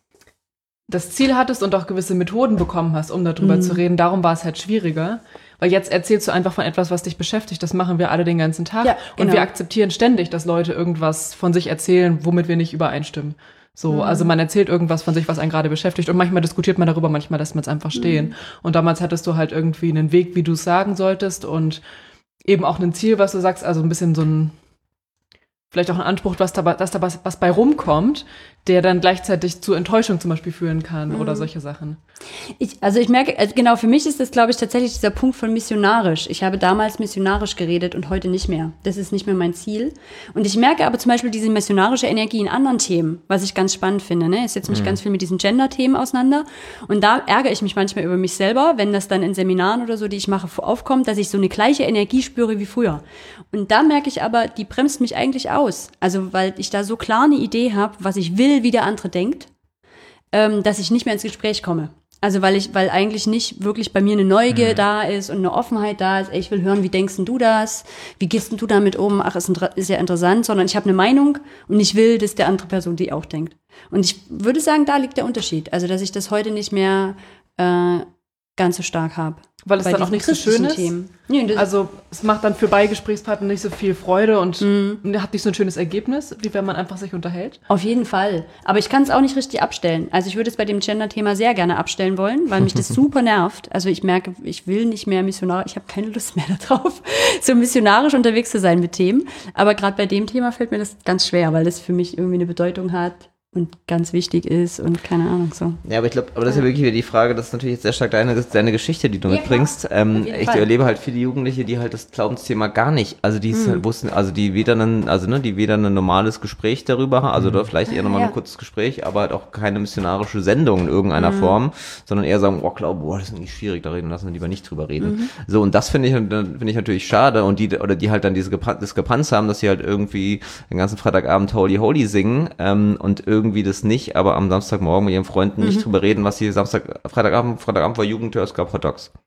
das Ziel hattest und auch gewisse Methoden bekommen hast, um darüber mhm. zu reden, darum war es halt schwieriger. Weil jetzt erzählst du einfach von etwas, was dich beschäftigt. Das machen wir alle den ganzen Tag. Ja, genau. Und wir akzeptieren ständig, dass Leute irgendwas von sich erzählen, womit wir nicht übereinstimmen. So, mhm. also man erzählt irgendwas von sich, was einen gerade beschäftigt. Und manchmal diskutiert man darüber, manchmal lässt man es einfach stehen. Mhm. Und damals hattest du halt irgendwie einen Weg, wie du es sagen solltest und eben auch ein Ziel, was du sagst, also ein bisschen so ein, vielleicht auch ein Anspruch, was da, dass da was, was bei rumkommt, der dann gleichzeitig zu Enttäuschung zum Beispiel führen kann mhm. oder solche Sachen. Ich, also ich merke, also genau, für mich ist das, glaube ich, tatsächlich dieser Punkt von missionarisch. Ich habe damals missionarisch geredet und heute nicht mehr. Das ist nicht mehr mein Ziel. Und ich merke aber zum Beispiel diese missionarische Energie in anderen Themen, was ich ganz spannend finde. Ne? Ich setze mich mhm. ganz viel mit diesen Gender-Themen auseinander. Und da ärgere ich mich manchmal über mich selber, wenn das dann in Seminaren oder so, die ich mache, aufkommt, dass ich so eine gleiche Energie spüre wie früher. Und da merke ich aber, die bremst mich eigentlich aus. Also weil ich da so klar eine Idee habe, was ich will, wie der andere denkt, ähm, dass ich nicht mehr ins Gespräch komme. Also weil ich, weil eigentlich nicht wirklich bei mir eine Neugier mhm. da ist und eine Offenheit da ist. Ey, ich will hören, wie denkst denn du das? Wie gehst denn du damit um? Ach, ist, ist ja interessant, sondern ich habe eine Meinung und ich will, dass der andere Person die auch denkt. Und ich würde sagen, da liegt der Unterschied. Also dass ich das heute nicht mehr äh, ganz so stark habe. Weil es dann auch nicht so schön ist? Nee, also es macht dann für beide Gesprächspartner nicht so viel Freude und mm. hat nicht so ein schönes Ergebnis, wie wenn man einfach sich unterhält? Auf jeden Fall. Aber ich kann es auch nicht richtig abstellen. Also ich würde es bei dem Gender-Thema sehr gerne abstellen wollen, weil mich das super nervt. Also ich merke, ich will nicht mehr missionarisch, ich habe keine Lust mehr darauf, so missionarisch unterwegs zu sein mit Themen. Aber gerade bei dem Thema fällt mir das ganz schwer, weil das für mich irgendwie eine Bedeutung hat und ganz wichtig ist und keine Ahnung so. Ja, aber ich glaube, aber das ist ja wirklich wieder die Frage, das ist natürlich jetzt sehr stark deine, deine Geschichte, die du ja, mitbringst. Ähm, ich Fall. erlebe halt viele Jugendliche, die halt das Glaubensthema gar nicht, also die hm. halt wussten, also die weder ein, also ne, die weder ein normales Gespräch darüber haben, also hm. oder vielleicht eher nochmal ja. ein kurzes Gespräch, aber halt auch keine missionarische Sendung in irgendeiner hm. Form, sondern eher sagen, oh, glaube, boah, das ist irgendwie schwierig, da reden, lassen wir lieber nicht drüber reden. Mhm. So, und das finde ich, finde ich natürlich schade und die, oder die halt dann diese Diskrepanz haben, dass sie halt irgendwie den ganzen Freitagabend Holy Holy singen ähm, und irgendwie das nicht, aber am Samstagmorgen mit ihren Freunden mhm. nicht drüber reden, was sie Samstag, Freitagabend, Freitagabend war Jugendhör, es gab Hot Dogs.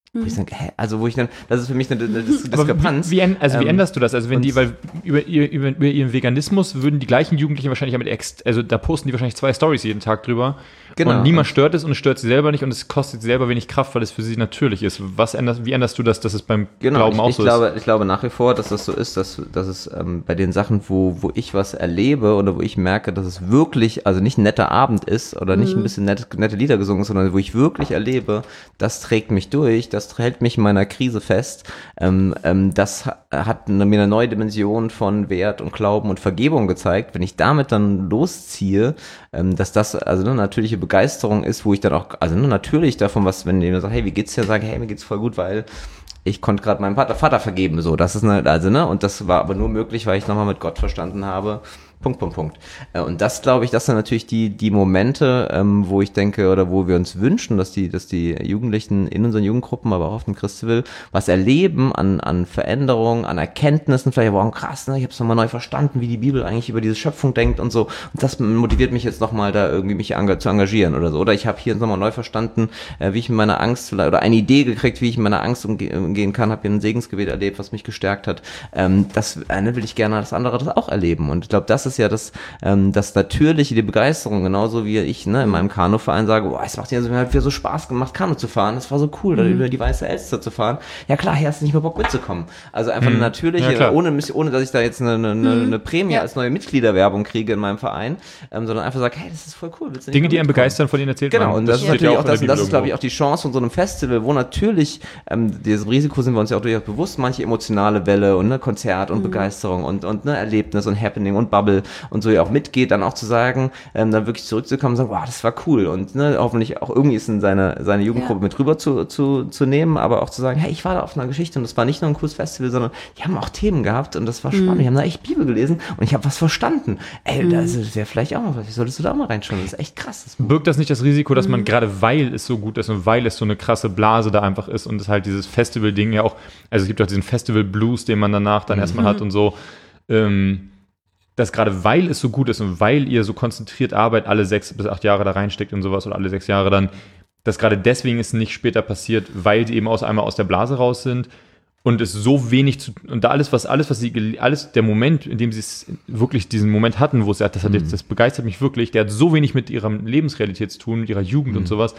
Wo ich sage, hä? Also wo ich dann, das ist für mich eine, eine Dis- Aber Diskrepanz. wie, wie, also wie Ähm, änderst du das? Also wenn und- die, weil über, ihr- über, über ihren Veganismus würden die gleichen Jugendlichen wahrscheinlich ja mit Ex, also da posten die wahrscheinlich zwei Stories jeden Tag drüber. Genau. Und niemand stört es und es stört sie selber nicht und es kostet sie selber wenig Kraft, weil es für sie natürlich ist. Was änderst, wie änderst du das, dass es beim Genau, Glauben ich, auch ich so glaube, ist? ich glaube nach wie vor, dass das so ist, dass, dass es ähm, bei den Sachen, wo, wo ich was erlebe oder wo ich merke, dass es wirklich, also nicht ein netter Abend ist oder nicht ein bisschen nette, nette Lieder gesungen ist, sondern wo ich wirklich erlebe, das trägt mich durch, das hält mich in meiner Krise fest, ähm, ähm, das ha- hat eine, mir eine neue Dimension von Wert und Glauben und Vergebung gezeigt. Wenn ich damit dann losziehe, ähm, dass das also eine natürliche Begeisterung ist, wo ich dann auch, also ne, natürlich davon, was, wenn jemand sagt, hey, wie geht's dir, sage, hey, mir geht's voll gut, weil ich konnte gerade meinem Vater, Vater vergeben, so, das ist eine, also, ne, und das war aber nur möglich, weil ich nochmal mit Gott verstanden habe, Punkt, Punkt, Punkt. Äh, Und das, glaube ich, das sind natürlich die, die Momente, ähm, wo ich denke, oder wo wir uns wünschen, dass die, dass die Jugendlichen in unseren Jugendgruppen, aber auch auf dem Christiwill, was erleben an, an Veränderungen, an Erkenntnissen, vielleicht aber auch krass, ne, ich habe es nochmal neu verstanden, wie die Bibel eigentlich über diese Schöpfung denkt und so. Und das motiviert mich jetzt nochmal, da irgendwie mich enga- zu engagieren oder so. Oder ich habe hier nochmal neu verstanden, äh, wie ich mit meiner Angst, vielleicht- oder eine Idee gekriegt, wie ich mit meiner Angst umge- umgehen kann, habe hier ein Segensgebet erlebt, was mich gestärkt hat. Ähm, das äh, ne, will ich gerne, das andere das auch erleben. Und ich glaube, das ist ja das, ähm, das Natürliche, die Begeisterung, genauso wie ich ne, in meinem Kanuverein sage, boah, es macht ja so, mir hat wieder so Spaß gemacht, Kanu zu fahren, das war so cool, da über die Weiße Elster zu fahren. Ja klar, hier hast du nicht mehr Bock mitzukommen. Also einfach eine natürliche, Ja, klar. ohne, ohne dass ich da jetzt eine, eine, eine Prämie Ja. als neue Mitgliederwerbung kriege in meinem Verein, ähm, sondern einfach sage, hey, das ist voll cool. Willst du nicht Dinge, mal die einen mitkommen? begeistern, von denen erzählt Genau, man. und das, ist steht natürlich ja auch, in der das, Bibel das ist, glaube ich, irgendwo. auch die Chance von so einem Festival, wo natürlich, ähm, diesem Risiko sind wir uns ja auch durchaus bewusst, manche emotionale Welle und ne, Konzert und Begeisterung und, und ne, Erlebnis und Happening und Bubble und so ja auch mitgeht, dann auch zu sagen, ähm, dann wirklich zurückzukommen und sagen, wow, das war cool und ne, hoffentlich auch irgendwie ist in seine, seine Jugendgruppe Ja. mit rüber zu, zu, zu nehmen, aber auch zu sagen, hey, ich war da auf einer Geschichte und das war nicht nur ein cooles Festival, sondern die haben auch Themen gehabt und das war spannend, die haben da echt Bibel gelesen und ich habe was verstanden. Ey, das wäre vielleicht auch mal was, solltest du da mal reinschauen, das ist echt krass. Das Birgt das nicht das Risiko, dass man gerade weil es so gut ist und weil es so eine krasse Blase da einfach ist und es halt dieses Festival-Ding ja auch, also es gibt auch diesen Festival-Blues, den man danach dann erstmal hat und so, ähm, dass gerade weil es so gut ist und weil ihr so konzentriert Arbeit alle sechs bis acht Jahre da reinsteckt und sowas oder alle sechs Jahre dann, dass gerade deswegen es nicht später passiert, weil die eben aus einmal aus der Blase raus sind und es so wenig zu, und da alles, was, alles, was sie, gel- alles, der Moment, in dem sie es wirklich diesen Moment hatten, wo sie sagt, das hat jetzt, das begeistert mich wirklich, der hat so wenig mit ihrer Lebensrealität zu tun, mit ihrer Jugend und sowas,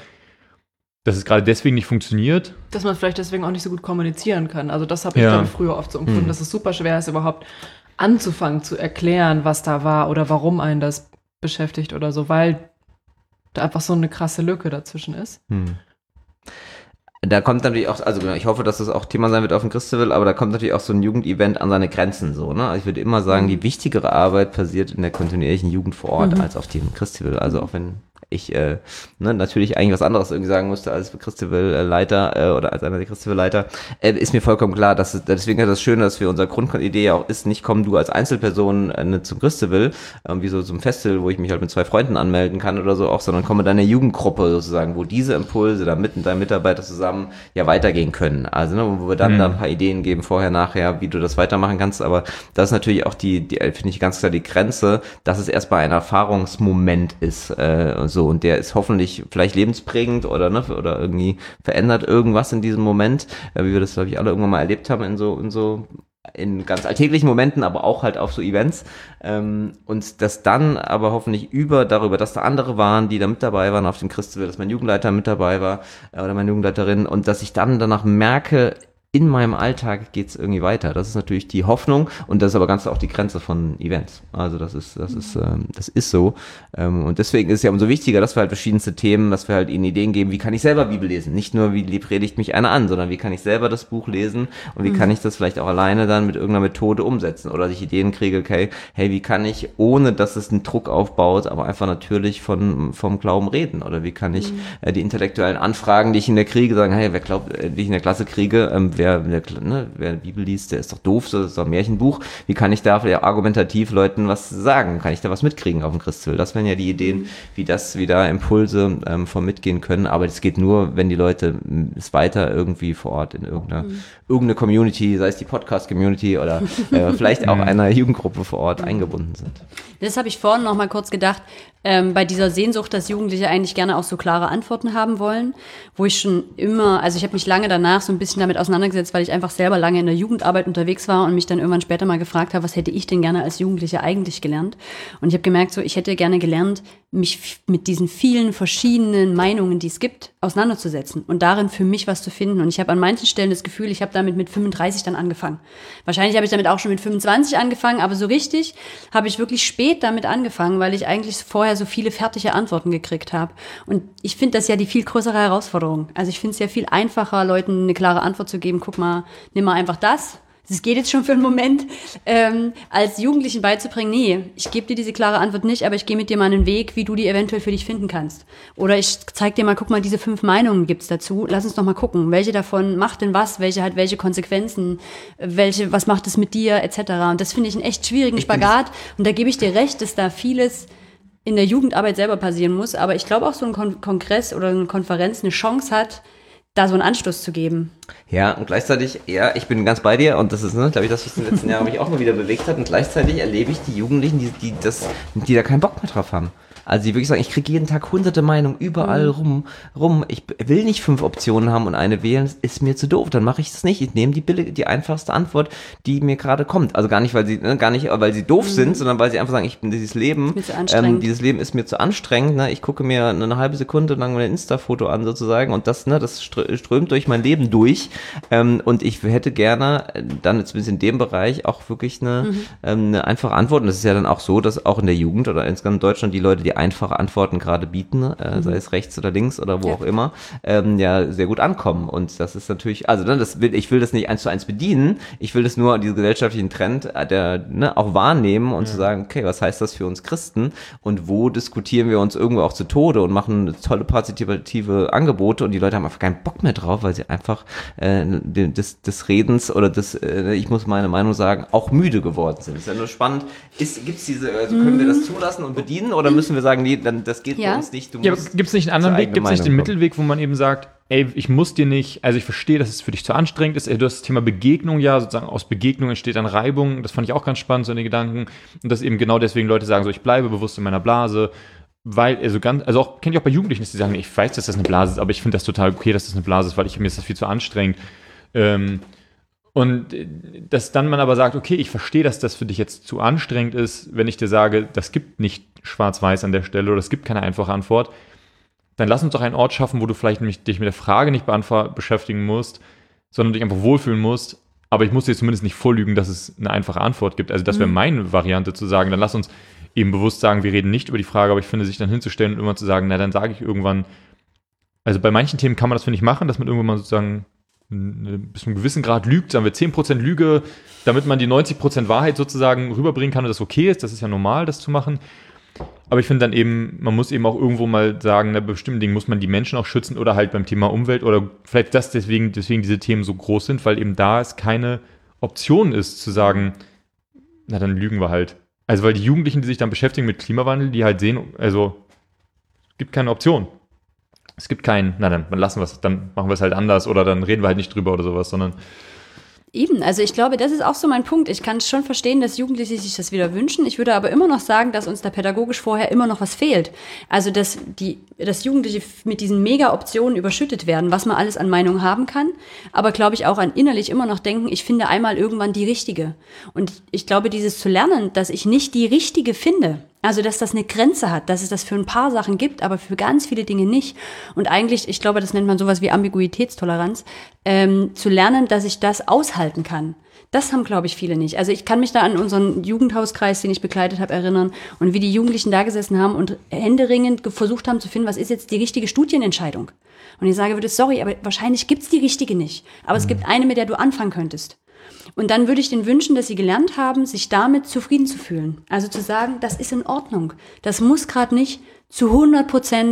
dass es gerade deswegen nicht funktioniert. Dass man vielleicht deswegen auch nicht so gut kommunizieren kann. Also das habe ich, Ja. glaube ich, früher oft so empfunden, dass es super schwer ist, überhaupt anzufangen zu erklären, was da war oder warum einen das beschäftigt oder so, weil da einfach so eine krasse Lücke dazwischen ist. Da kommt natürlich auch, also genau, ich hoffe, dass das auch Thema sein wird auf dem Christiwill, aber da kommt natürlich auch so ein Jugendevent an seine Grenzen so, ne? Also ich würde immer sagen, die wichtigere Arbeit passiert in der kontinuierlichen Jugend vor Ort als auf dem Christiwill. Also auch wenn ich äh, ne, natürlich eigentlich was anderes irgendwie sagen musste als Christiwill-Leiter äh, oder als einer der Christiwill-Leiter, äh, ist mir vollkommen klar, dass es, deswegen ist das Schöne, dass wir unsere Grundidee ja auch ist, nicht komm du als Einzelperson äh, ne, zum Christiwill, äh, wie so zum Festival, wo ich mich halt mit zwei Freunden anmelden kann oder so auch, sondern komme deine Jugendgruppe sozusagen, wo diese Impulse dann mit deinen Mitarbeitern zusammen ja weitergehen können. Also ne, wo wir dann Mhm. da ein paar Ideen geben, vorher, nachher, wie du das weitermachen kannst, aber das ist natürlich auch die, die finde ich ganz klar die Grenze, dass es erstmal ein Erfahrungsmoment ist, äh, so, und der ist hoffentlich vielleicht lebensprägend oder ne, oder irgendwie verändert irgendwas in diesem Moment, äh, wie wir das, glaube ich, alle irgendwann mal erlebt haben in so, in so in ganz alltäglichen Momenten, aber auch halt auf so Events, ähm, und das dann aber hoffentlich über darüber, dass da andere waren, die da mit dabei waren auf dem Christiwill, dass mein Jugendleiter mit dabei war äh, oder meine Jugendleiterin und dass ich dann danach merke, in meinem Alltag geht's irgendwie weiter. Das ist natürlich die Hoffnung und das ist aber ganz auch die Grenze von Events. Also das ist, das ist, ähm, das ist so. Ähm, und deswegen ist es ja umso wichtiger, dass wir halt verschiedenste Themen, dass wir halt ihnen Ideen geben, wie kann ich selber Bibel lesen? Nicht nur, wie predigt mich einer an, sondern wie kann ich selber das Buch lesen und wie kann ich das vielleicht auch alleine dann mit irgendeiner Methode umsetzen? Oder dass ich Ideen kriege, okay, hey, wie kann ich, ohne dass es einen Druck aufbaut, aber einfach natürlich von, vom Glauben reden? Oder wie kann ich äh, die intellektuellen Anfragen, die ich in der kriege, sagen, hey, wer glaubt, äh, die ich in der Klasse kriege, ähm, wer, wer, ne, wer Bibel liest, der ist doch doof, das ist doch ein Märchenbuch. Wie kann ich da vielleicht argumentativ Leuten was sagen? Kann ich da was mitkriegen auf dem Christiwill? Das wären ja die Ideen, wie das, wie da Impulse ähm, vom Mitgehen können. Aber das geht nur, wenn die Leute m, es weiter irgendwie vor Ort in irgendeiner, mhm. irgendeine Community, sei es die Podcast-Community oder äh, vielleicht auch einer Jugendgruppe vor Ort eingebunden sind. Das habe ich vorhin noch mal kurz gedacht. ähm, bei dieser Sehnsucht, dass Jugendliche eigentlich gerne auch so klare Antworten haben wollen, wo ich schon immer, also ich habe mich lange danach so ein bisschen damit auseinandergesetzt, weil ich einfach selber lange in der Jugendarbeit unterwegs war und mich dann irgendwann später mal gefragt habe, was hätte ich denn gerne als Jugendliche eigentlich gelernt? Und ich habe gemerkt, so ich hätte gerne gelernt, mich f- mit diesen vielen verschiedenen Meinungen, die es gibt, auseinanderzusetzen und darin für mich was zu finden. Und ich habe an manchen Stellen das Gefühl, ich habe damit mit fünfunddreißig dann angefangen. Wahrscheinlich habe ich damit auch schon mit fünfundzwanzig angefangen, aber so richtig habe ich wirklich spät damit angefangen, weil ich eigentlich vorher so viele fertige Antworten gekriegt habe. Und ich finde das ja die viel größere Herausforderung. Also ich finde es ja viel einfacher, Leuten eine klare Antwort zu geben. Guck mal, nimm mal einfach das. Das geht jetzt schon für einen Moment, ähm, als Jugendlichen beizubringen, nee, ich gebe dir diese klare Antwort nicht, aber ich gehe mit dir mal einen Weg, wie du die eventuell für dich finden kannst. Oder ich zeig dir mal, guck mal, diese fünf Meinungen gibt's dazu, lass uns doch mal gucken, welche davon macht denn was, welche hat welche Konsequenzen, welche, was macht es mit dir, et cetera. Und das finde ich einen echt schwierigen Spagat. Und da gebe ich dir recht, dass da vieles in der Jugendarbeit selber passieren muss, aber ich glaube auch so ein Kon- Kongress oder eine Konferenz eine Chance hat, da so einen Anstoß zu geben. Ja, und gleichzeitig, ja, ich bin ganz bei dir und das ist, ne, glaube ich, das, was in den letzten Jahren mich auch mal wieder bewegt hat und gleichzeitig erlebe ich die Jugendlichen, die, die, das, die da keinen Bock mehr drauf haben. Also die wirklich sagen, ich kriege jeden Tag hunderte Meinungen überall mhm. rum, rum. Ich will nicht fünf Optionen haben und eine wählen, das ist mir zu doof, dann mache ich das nicht. Ich nehme die billige, die einfachste Antwort, die mir gerade kommt. Also gar nicht, weil sie, ne, gar nicht, weil sie doof mhm. sind, sondern weil sie einfach sagen, ich bin dieses Leben, ähm, dieses Leben ist mir zu anstrengend. Ne? Ich gucke mir eine halbe Sekunde lang ein Insta-Foto an sozusagen und das, ne, das strömt durch mein Leben durch. Ähm, und ich hätte gerne dann jetzt in dem Bereich auch wirklich eine, mhm. ähm, eine einfache Antwort. Und das ist ja dann auch so, dass auch in der Jugend oder insgesamt in Deutschland die Leute, die einfache Antworten gerade bieten, äh, mhm. sei es rechts oder links oder wo ja. auch immer, ähm, ja sehr gut ankommen. Und das ist natürlich, also ne, das will, ich will das nicht eins zu eins bedienen, ich will das nur, diesen gesellschaftlichen Trend, äh, der ne, auch wahrnehmen und ja. zu sagen, okay, was heißt das für uns Christen und wo diskutieren wir uns irgendwo auch zu Tode und machen tolle partizipative Angebote und die Leute haben einfach keinen Bock mehr drauf, weil sie einfach äh, des, des Redens oder des, äh, ich muss meine Meinung sagen, auch müde geworden sind. Das ist ja nur spannend, ist, gibt's diese, also können wir das zulassen und bedienen oder müssen wir sagen, nee, dann, das geht ja. bei uns nicht. Du ja, musst gibt es nicht einen anderen Weg, gibt es nicht den Mittelweg, wo man eben sagt, ey, ich muss dir nicht, also ich verstehe, dass es für dich zu anstrengend ist, ey, du hast das Thema Begegnung ja, sozusagen aus Begegnung entsteht dann Reibung, das fand ich auch ganz spannend, so in den Gedanken, und dass eben genau deswegen Leute sagen, so ich bleibe bewusst in meiner Blase, weil, also ganz, also auch, kenne ich auch bei Jugendlichen, dass die sagen, ich weiß, dass das eine Blase ist, aber ich finde das total okay, dass das eine Blase ist, weil ich, mir ist das viel zu anstrengend. Ähm, Und dass dann man aber sagt, okay, ich verstehe, dass das für dich jetzt zu anstrengend ist, wenn ich dir sage, das gibt nicht schwarz-weiß an der Stelle oder es gibt keine einfache Antwort, dann lass uns doch einen Ort schaffen, wo du vielleicht mich, dich mit der Frage nicht beantw- beschäftigen musst, sondern dich einfach wohlfühlen musst, aber ich muss dir zumindest nicht vorlügen, dass es eine einfache Antwort gibt. Also das wäre meine Variante zu sagen, dann lass uns eben bewusst sagen, wir reden nicht über die Frage, aber ich finde, sich dann hinzustellen und immer zu sagen, na dann sage ich irgendwann, also bei manchen Themen kann man das, finde ich, machen, dass man irgendwann mal sozusagen bis zu einem gewissen Grad lügt, sagen wir zehn Prozent Lüge, damit man die neunzig Prozent Wahrheit sozusagen rüberbringen kann und das okay ist, das ist ja normal, das zu machen. Aber ich finde dann eben, man muss eben auch irgendwo mal sagen, bei bestimmten Dingen muss man die Menschen auch schützen oder halt beim Thema Umwelt oder vielleicht das deswegen, deswegen diese Themen so groß sind, weil eben da es keine Option ist, zu sagen, na dann lügen wir halt. Also weil die Jugendlichen, die sich dann beschäftigen mit Klimawandel, die halt sehen, also es gibt keine Option. Es gibt keinen, na dann, dann lassen wir es, dann machen wir es halt anders oder dann reden wir halt nicht drüber oder sowas, sondern Eben, also ich glaube, das ist auch so mein Punkt. Ich kann schon verstehen, dass Jugendliche sich das wieder wünschen. Ich würde aber immer noch sagen, dass uns da pädagogisch vorher immer noch was fehlt. Also, dass die, dass Jugendliche mit diesen Mega-Optionen überschüttet werden, was man alles an Meinung haben kann. Aber glaube ich auch an innerlich immer noch denken, ich finde einmal irgendwann die richtige. Und ich glaube, dieses zu lernen, dass ich nicht die richtige finde, also, dass das eine Grenze hat, dass es das für ein paar Sachen gibt, aber für ganz viele Dinge nicht. Und eigentlich, ich glaube, das nennt man sowas wie Ambiguitätstoleranz, ähm, zu lernen, dass ich das aushalten kann. Das haben, glaube ich, viele nicht. Also ich kann mich da an unseren Jugendhauskreis, den ich begleitet habe, erinnern und wie die Jugendlichen da gesessen haben und händeringend versucht haben zu finden, was ist jetzt die richtige Studienentscheidung. Und ich sage würde, sorry, aber wahrscheinlich gibt's die richtige nicht. Aber mhm. es gibt eine, mit der du anfangen könntest. Und dann würde ich denen wünschen, dass sie gelernt haben, sich damit zufrieden zu fühlen. Also zu sagen, das ist in Ordnung. Das muss gerade nicht zu hundert Prozent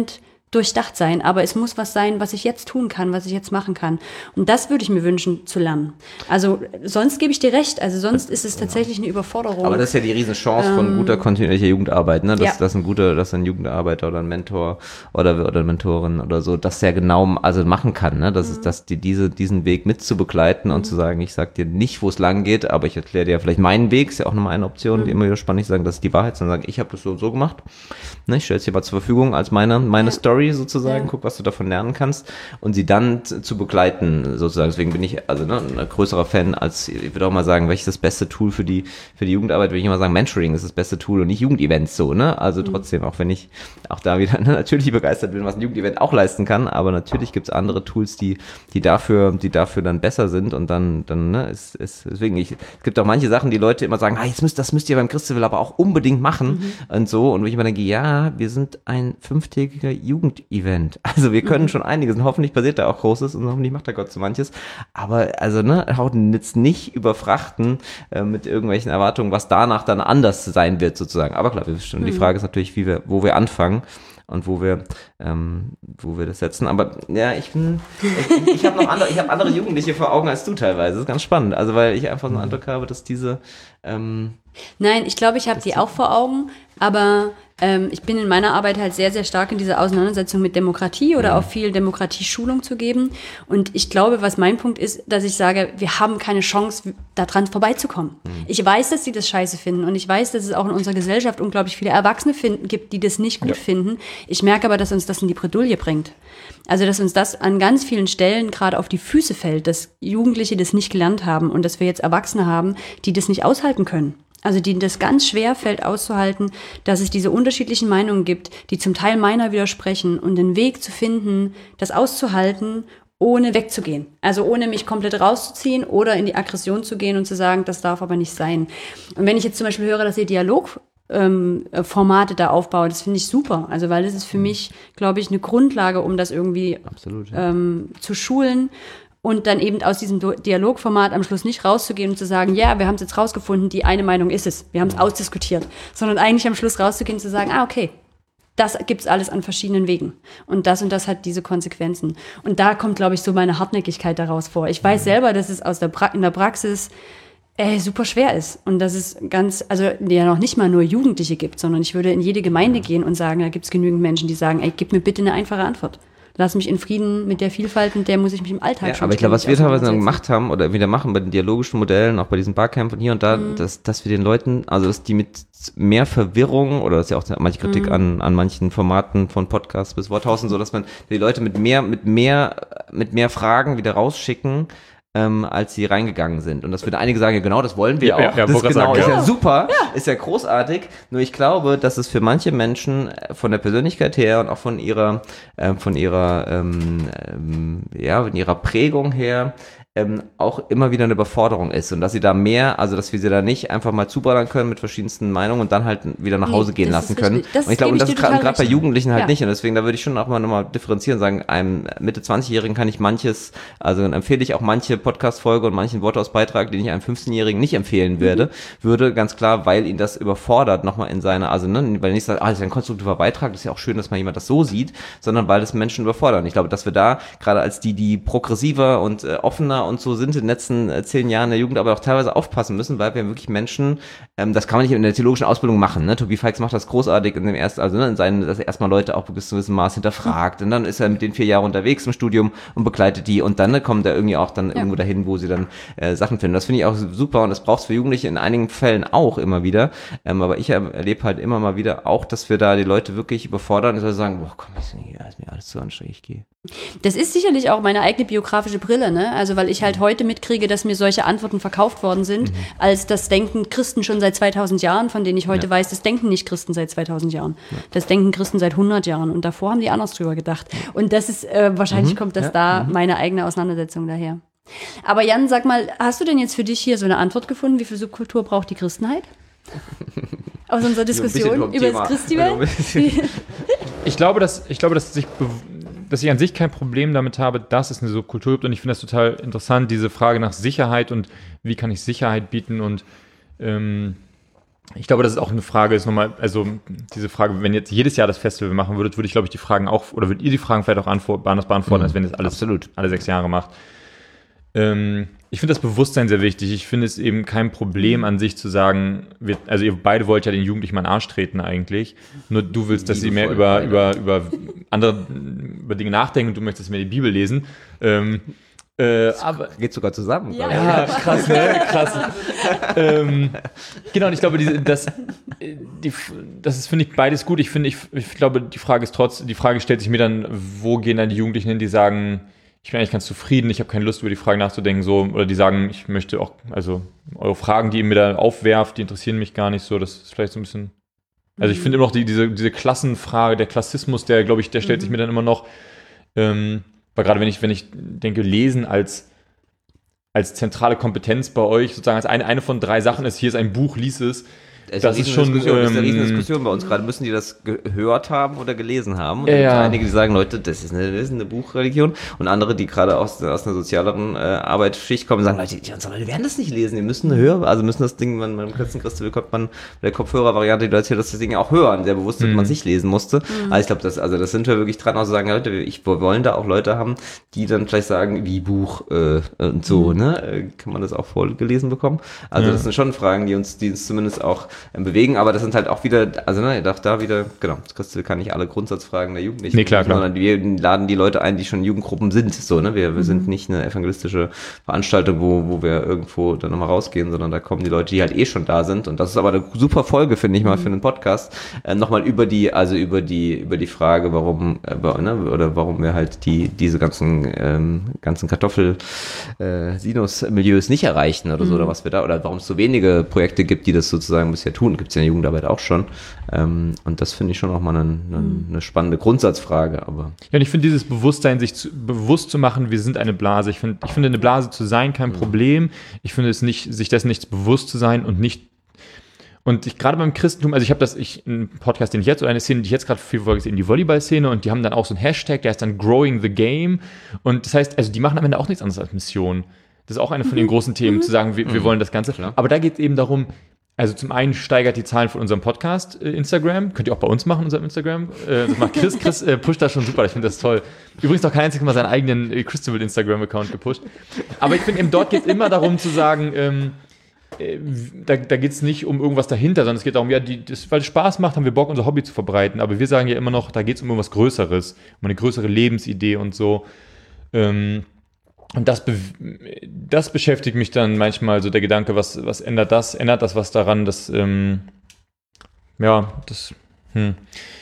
durchdacht sein, aber es muss was sein, was ich jetzt tun kann, was ich jetzt machen kann. Und das würde ich mir wünschen zu lernen. Also sonst gebe ich dir recht, also sonst ist es tatsächlich eine Überforderung. Aber das ist ja die Riesenchance von Ähm, guter kontinuierlicher Jugendarbeit, ne? Dass, ja. dass ein guter, dass ein Jugendarbeiter oder ein Mentor oder, oder eine Mentorin oder so, dass der genau also machen kann, ne? Das Mhm. ist, dass die diese, diesen Weg mit zu begleiten und zu sagen, ich sag dir nicht, wo es lang geht, aber ich erkläre dir vielleicht meinen Weg, ist ja auch nochmal eine Option, Mhm. die immer wieder spannend ist, sagen, das ist die Wahrheit, sondern sagen, ich habe das so und so gemacht. Ne? Ich stelle es dir mal zur Verfügung als meine, meine Ja. Story sozusagen, Ja. guck, was du davon lernen kannst und sie dann zu, zu begleiten sozusagen. Deswegen bin ich also ne, ein größerer Fan als, ich würde auch mal sagen, welches das beste Tool für die für die Jugendarbeit, würde ich immer sagen, Mentoring ist das beste Tool und nicht Jugendevents so, ne? Also trotzdem, auch wenn ich auch da wieder ne, natürlich begeistert bin, was ein Jugendevent auch leisten kann, aber natürlich gibt es andere Tools, die die dafür die dafür dann besser sind und dann dann ne, ist, ist deswegen ich, es gibt auch manche Sachen, die Leute immer sagen, ah, jetzt müsst das müsst ihr beim Christival aber auch unbedingt machen und so und wo ich immer denke, ja, wir sind ein fünftägiger Jugendevent. Also wir können schon einiges und hoffentlich passiert da auch Großes und hoffentlich macht da Gott so manches. Aber also ne, haut jetzt nicht überfrachten äh, mit irgendwelchen Erwartungen, was danach dann anders sein wird sozusagen. Aber klar, wir bestimmt, die Frage ist natürlich, wie wir, wo wir anfangen und wo wir, ähm, wo wir das setzen. Aber ja, ich bin, ich, ich habe noch andere, ich habe andere Jugendliche vor Augen als du teilweise. Das ist ganz spannend. Also weil ich einfach so einen Eindruck habe, dass diese ähm, Nein, ich glaube, ich habe die auch vor Augen, aber ähm, ich bin in meiner Arbeit halt sehr, sehr stark in dieser Auseinandersetzung mit Demokratie oder auch viel Demokratieschulung zu geben. Und ich glaube, was mein Punkt ist, dass ich sage, wir haben keine Chance, daran vorbeizukommen. Ich weiß, dass sie das scheiße finden und ich weiß, dass es auch in unserer Gesellschaft unglaublich viele Erwachsene finden, gibt, die das nicht gut finden. Ich merke aber, dass uns das in die Bredouille bringt. Also, dass uns das an ganz vielen Stellen gerade auf die Füße fällt, dass Jugendliche das nicht gelernt haben und dass wir jetzt Erwachsene haben, die das nicht aushalten können. Also denen das ganz schwer fällt auszuhalten, dass es diese unterschiedlichen Meinungen gibt, die zum Teil meiner widersprechen und den Weg zu finden, das auszuhalten, ohne wegzugehen. Also ohne mich komplett rauszuziehen oder in die Aggression zu gehen und zu sagen, das darf aber nicht sein. Und wenn ich jetzt zum Beispiel höre, dass ihr Dialog ähm, Formate da aufbaut, das finde ich super. Also weil das ist für mich, glaube ich, eine Grundlage, um das irgendwie absolut, ja. ähm, zu schulen. Und dann eben aus diesem Dialogformat am Schluss nicht rauszugehen und zu sagen, ja, wir haben es jetzt rausgefunden, die eine Meinung ist es, wir haben es ausdiskutiert, sondern eigentlich am Schluss rauszugehen und zu sagen, ah, okay, das gibt's alles an verschiedenen Wegen und das und das hat diese Konsequenzen. Und da kommt, glaube ich, so meine Hartnäckigkeit daraus vor. Ich weiß selber, dass es aus der pra- in der Praxis äh, super schwer ist und dass es ganz, also ja noch nicht mal nur Jugendliche gibt, sondern ich würde in jede Gemeinde gehen und sagen, da gibt's genügend Menschen, die sagen, ey, gib mir bitte eine einfache Antwort. Lass mich in Frieden mit der Vielfalt, mit der muss ich mich im Alltag Ja, schon aber ich glaube, was wir ständig teilweise dann auseinandersetzen. gemacht haben oder wieder machen bei den dialogischen Modellen, auch bei diesen Barcamp und hier und da, Mhm. dass, dass wir den Leuten, also dass die mit mehr Verwirrung oder das ist ja auch manche Kritik Mhm. an, an manchen Formaten von Podcasts bis Worthaus und so, dass man die Leute mit mehr, mit mehr, mit mehr Fragen wieder rausschicken, ähm, als sie reingegangen sind. Und das würden einige sagen, ja genau, das wollen wir Ja, auch. ja, ja, das wollte ist grad genau, sagen, ist ja. ja super, ist ja großartig. Nur ich glaube, dass es für manche Menschen äh, von der Persönlichkeit her und auch von ihrer, äh, von ihrer, ähm, ähm, ja, von ihrer Prägung her ähm, auch immer wieder eine Überforderung ist und dass sie da mehr, also dass wir sie da nicht einfach mal zuballern können mit verschiedensten Meinungen und dann halt wieder nach Nee, Hause gehen das lassen ist können. richtig. Das und ich glaube, gebe und ich das dir ist gerade total gerade bei recht. Jugendlichen halt Ja. nicht und deswegen da würde ich schon auch mal nochmal differenzieren, sagen, einem Mitte zwanzigjährigen kann ich manches, also dann empfehle ich auch manche Podcast-Folge und manchen Wortausbeitrag, den ich einem fünfzehnjährigen nicht empfehlen werde, Mhm. würde, ganz klar, weil ihn das überfordert, nochmal in seine, also ne, weil er nicht sagt, ah, das ist ein konstruktiver Beitrag, das ist ja auch schön, dass mal jemand das so sieht, sondern weil das Menschen überfordert. Und ich glaube, dass wir da, gerade als die, die progressiver und äh, offener und so sind in den letzten äh, zehn Jahren der Jugend, aber auch teilweise aufpassen müssen, weil wir wirklich Menschen, ähm, das kann man nicht in der theologischen Ausbildung machen, ne? Tobi Feix macht das großartig in dem ersten, also ne, in seinen, dass er erstmal Leute auch bis zu einem gewissen Maß hinterfragt und dann ist er mit den vier Jahren unterwegs im Studium und begleitet die und dann ne, kommt er irgendwie auch dann Ja. irgendwo dahin, wo sie dann äh, Sachen finden. Das finde ich auch super und das braucht es für Jugendliche in einigen Fällen auch immer wieder, ähm, aber ich er- erlebe halt immer mal wieder auch, dass wir da die Leute wirklich überfordern und sagen, boah, komm, ist mir, ist mir alles zu anstrengend, ich gehe. Das ist sicherlich auch meine eigene biografische Brille, ne? Also weil ich halt heute mitkriege, dass mir solche Antworten verkauft worden sind, als das denken Christen schon seit zweitausend Jahren, von denen ich heute Ja. weiß, das denken nicht Christen seit zweitausend Jahren. Das denken Christen seit hundert Jahren und davor haben die anders drüber gedacht. Und das ist, äh, wahrscheinlich kommt das da meine eigene Auseinandersetzung daher. Aber Jan, sag mal, hast du denn jetzt für dich hier so eine Antwort gefunden, wie viel Subkultur braucht die Christenheit? Aus unserer Diskussion über das Christival? Ich glaube, dass ich glaube, dass ich, bew- dass ich an sich kein Problem damit habe, dass es eine Subkultur gibt und ich finde das total interessant, diese Frage nach Sicherheit und wie kann ich Sicherheit bieten und ähm, ich glaube, das ist auch eine Frage, ist nochmal, also diese Frage, wenn jetzt jedes Jahr das Festival machen würdet, würde ich, glaube ich, die Fragen auch, oder würdet ihr die Fragen vielleicht auch antwort, anders beantworten, mhm. als wenn ihr das alles Absolut. alle sechs Jahre macht. Ähm, ich finde das Bewusstsein sehr wichtig. Ich finde es eben kein Problem an sich zu sagen, wir, also ihr beide wollt ja den Jugendlichen mal in den Arsch treten eigentlich, nur du willst, dass sie mehr über, über, über andere über Dinge nachdenken und du möchtest mehr die Bibel lesen. Ähm, Äh, aber geht sogar zusammen. Ja, ja krass, ne? Krass. ähm, genau, und ich glaube, diese, das, die, das ist, finde ich, beides gut. Ich finde, ich, ich glaube, die Frage ist trotz, die Frage stellt sich mir dann, wo gehen dann die Jugendlichen hin, die sagen, ich bin eigentlich ganz zufrieden, ich habe keine Lust, über die Frage nachzudenken, so, oder die sagen, ich möchte auch, also eure Fragen, die ihr mir da aufwerft, die interessieren mich gar nicht so, das ist vielleicht so ein bisschen, also ich finde immer noch die, diese, diese Klassenfrage, der Klassismus, der, glaube ich, der stellt mhm. sich mir dann immer noch, ähm, weil gerade wenn ich, wenn ich denke, Lesen als, als zentrale Kompetenz bei euch, sozusagen als eine, eine von drei Sachen ist, hier ist ein Buch, lies es. Es das ist schon Diskussion, ähm, ist eine riesen Diskussion bei uns gerade. Müssen die das gehört haben oder gelesen haben? Und ja, ja. einige, die sagen, Leute, das ist eine, das ist eine Buchreligion. Und andere, die gerade aus, aus einer sozialeren äh, Arbeitsschicht kommen, sagen, Leute, die, die Leute werden das nicht lesen. Die müssen hören, also müssen das Ding, man, beim Christen Christi bekommt man bei der Kopfhörer-Variante, die Leute, dass das Ding auch hören. Sehr bewusst, dass mhm. man es nicht lesen musste. Mhm. Also ich glaube, das, also das sind wir wirklich dran, auch zu sagen, Leute, ich, wir wollen da auch Leute haben, die dann vielleicht sagen, wie Buch äh, und so, mhm. ne? Äh, kann man das auch vorgelesen bekommen? Also ja. das sind schon Fragen, die uns, die uns zumindest auch äh, bewegen, aber das sind halt auch wieder, also ne, da, da wieder, genau, das Christel kann nicht alle Grundsatzfragen der Jugendlichen, nee, klar, klar. sondern wir laden die Leute ein, die schon in Jugendgruppen sind, so, ne, wir, wir mhm. sind nicht eine evangelistische Veranstaltung, wo, wo wir irgendwo dann nochmal rausgehen, sondern da kommen die Leute, die halt eh schon da sind, und das ist aber eine super Folge, finde ich mal, für einen Podcast, äh, nochmal über die, also über die, über die Frage, warum, äh, ne, oder warum wir halt die, diese ganzen, ähm, ganzen Kartoffel, äh, Sinus-Milieus nicht erreichen oder so, mhm. oder was wir da, oder warum es so wenige Projekte gibt, die das sozusagen bisher tun, gibt es ja in der Jugendarbeit auch schon. Ähm, und das finde ich schon auch mal eine, eine, eine spannende Grundsatzfrage. Aber ja, und ich finde dieses Bewusstsein, sich zu, bewusst zu machen, wir sind eine Blase. Ich, find, ich finde, eine Blase zu sein, kein Problem. Ich finde es nicht, sich dessen nicht bewusst zu sein und nicht. Und ich gerade beim Christentum, also ich habe das, ich, einen Podcast, den ich jetzt, oder eine Szene, die ich jetzt gerade viel verfolge, ist eben die Volleyball-Szene, und die haben dann auch so einen Hashtag, der heißt dann Growing the Game. Und das heißt, also die machen am Ende auch nichts anderes als Mission. Das ist auch eine von den großen Themen, zu sagen, wir, wir wollen das Ganze. Klar. Aber da geht es eben darum, also zum einen steigert die Zahlen von unserem Podcast äh, Instagram. Könnt ihr auch bei uns machen, unserem Instagram. Äh, das macht Chris. Chris äh, pusht das schon super. Ich finde das toll. Übrigens noch kein einziges Mal seinen eigenen äh, Christabel Instagram-Account gepusht. Aber ich finde eben, dort geht es immer darum zu sagen, ähm, äh, da, da geht es nicht um irgendwas dahinter, sondern es geht darum, ja, die, das, weil es Spaß macht, haben wir Bock, unser Hobby zu verbreiten. Aber wir sagen ja immer noch, da geht es um irgendwas Größeres, um eine größere Lebensidee und so. Ähm, Und das, be- das beschäftigt mich dann manchmal, so der Gedanke, was, was ändert das? Ändert das was daran, dass, ähm, ja, das, hm.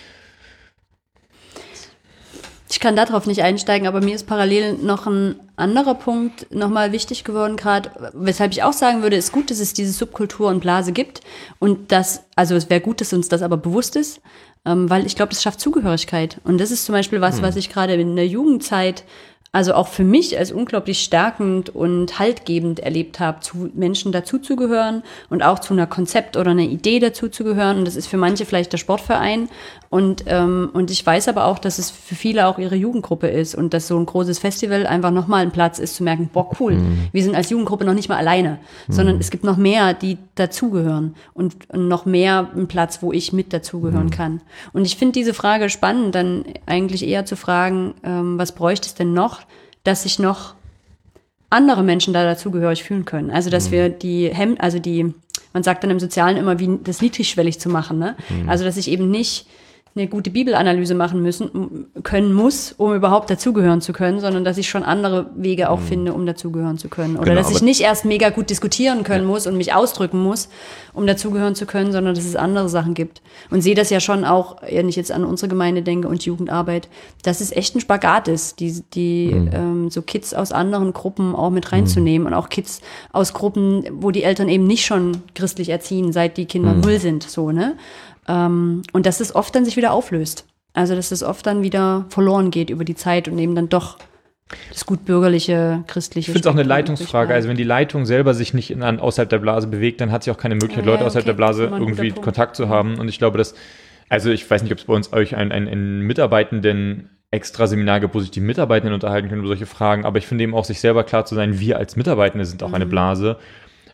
Ich kann darauf nicht einsteigen, aber mir ist parallel noch ein anderer Punkt nochmal wichtig geworden gerade, weshalb ich auch sagen würde, es ist gut, dass es diese Subkultur und Blase gibt, und das, also es wäre gut, dass uns das aber bewusst ist, ähm, weil ich glaube, das schafft Zugehörigkeit, und das ist zum Beispiel was, hm. was ich gerade in der Jugendzeit, also auch für mich als unglaublich stärkend und haltgebend erlebt habe, zu Menschen dazuzugehören und auch zu einer Konzept oder einer Idee dazuzugehören. Und das ist für manche vielleicht der Sportverein. Und, ähm, und ich weiß aber auch, dass es für viele auch ihre Jugendgruppe ist und dass so ein großes Festival einfach nochmal ein Platz ist, zu merken, boah, cool, mhm. wir sind als Jugendgruppe noch nicht mal alleine, mhm. sondern es gibt noch mehr, die dazugehören, und, und noch mehr ein Platz, wo ich mit dazugehören mhm. kann. Und ich finde diese Frage spannend, dann eigentlich eher zu fragen, ähm, was bräuchte es denn noch, dass sich noch andere Menschen da dazugehörig fühlen können. Also, dass mhm. wir die Hem- also die, man sagt dann im Sozialen immer, wie das niedrigschwellig zu machen, ne? Mhm. Also, dass ich eben nicht eine gute Bibelanalyse machen müssen, können muss, um überhaupt dazugehören zu können, sondern dass ich schon andere Wege auch mhm. finde, um dazugehören zu können. Oder genau, dass ich nicht erst mega gut diskutieren können ja. muss und mich ausdrücken muss, um dazugehören zu können, sondern dass es andere Sachen gibt. Und sehe das ja schon auch, wenn ich jetzt an unsere Gemeinde denke und Jugendarbeit, dass es echt ein Spagat ist, die, die mhm. ähm, so Kids aus anderen Gruppen auch mit reinzunehmen mhm. und auch Kids aus Gruppen, wo die Eltern eben nicht schon christlich erziehen, seit die Kinder mhm. null sind, so, ne? Um, und dass es oft dann sich wieder auflöst. Also, dass es oft dann wieder verloren geht über die Zeit und eben dann doch das gut bürgerliche, christliche. Ich finde es auch eine Leitungsfrage. Also, wenn die Leitung selber sich nicht in, an, außerhalb der Blase bewegt, dann hat sie auch keine Möglichkeit, ja, Leute außerhalb okay, der Blase irgendwie Kontakt zu haben. Und ich glaube, dass, also, ich weiß nicht, ob es bei uns euch einen, einen, einen Mitarbeitenden extra Seminar gibt, wo sich die Mitarbeitenden unterhalten können über solche Fragen. Aber ich finde eben auch, sich selber klar zu sein, wir als Mitarbeitende sind auch mhm. eine Blase.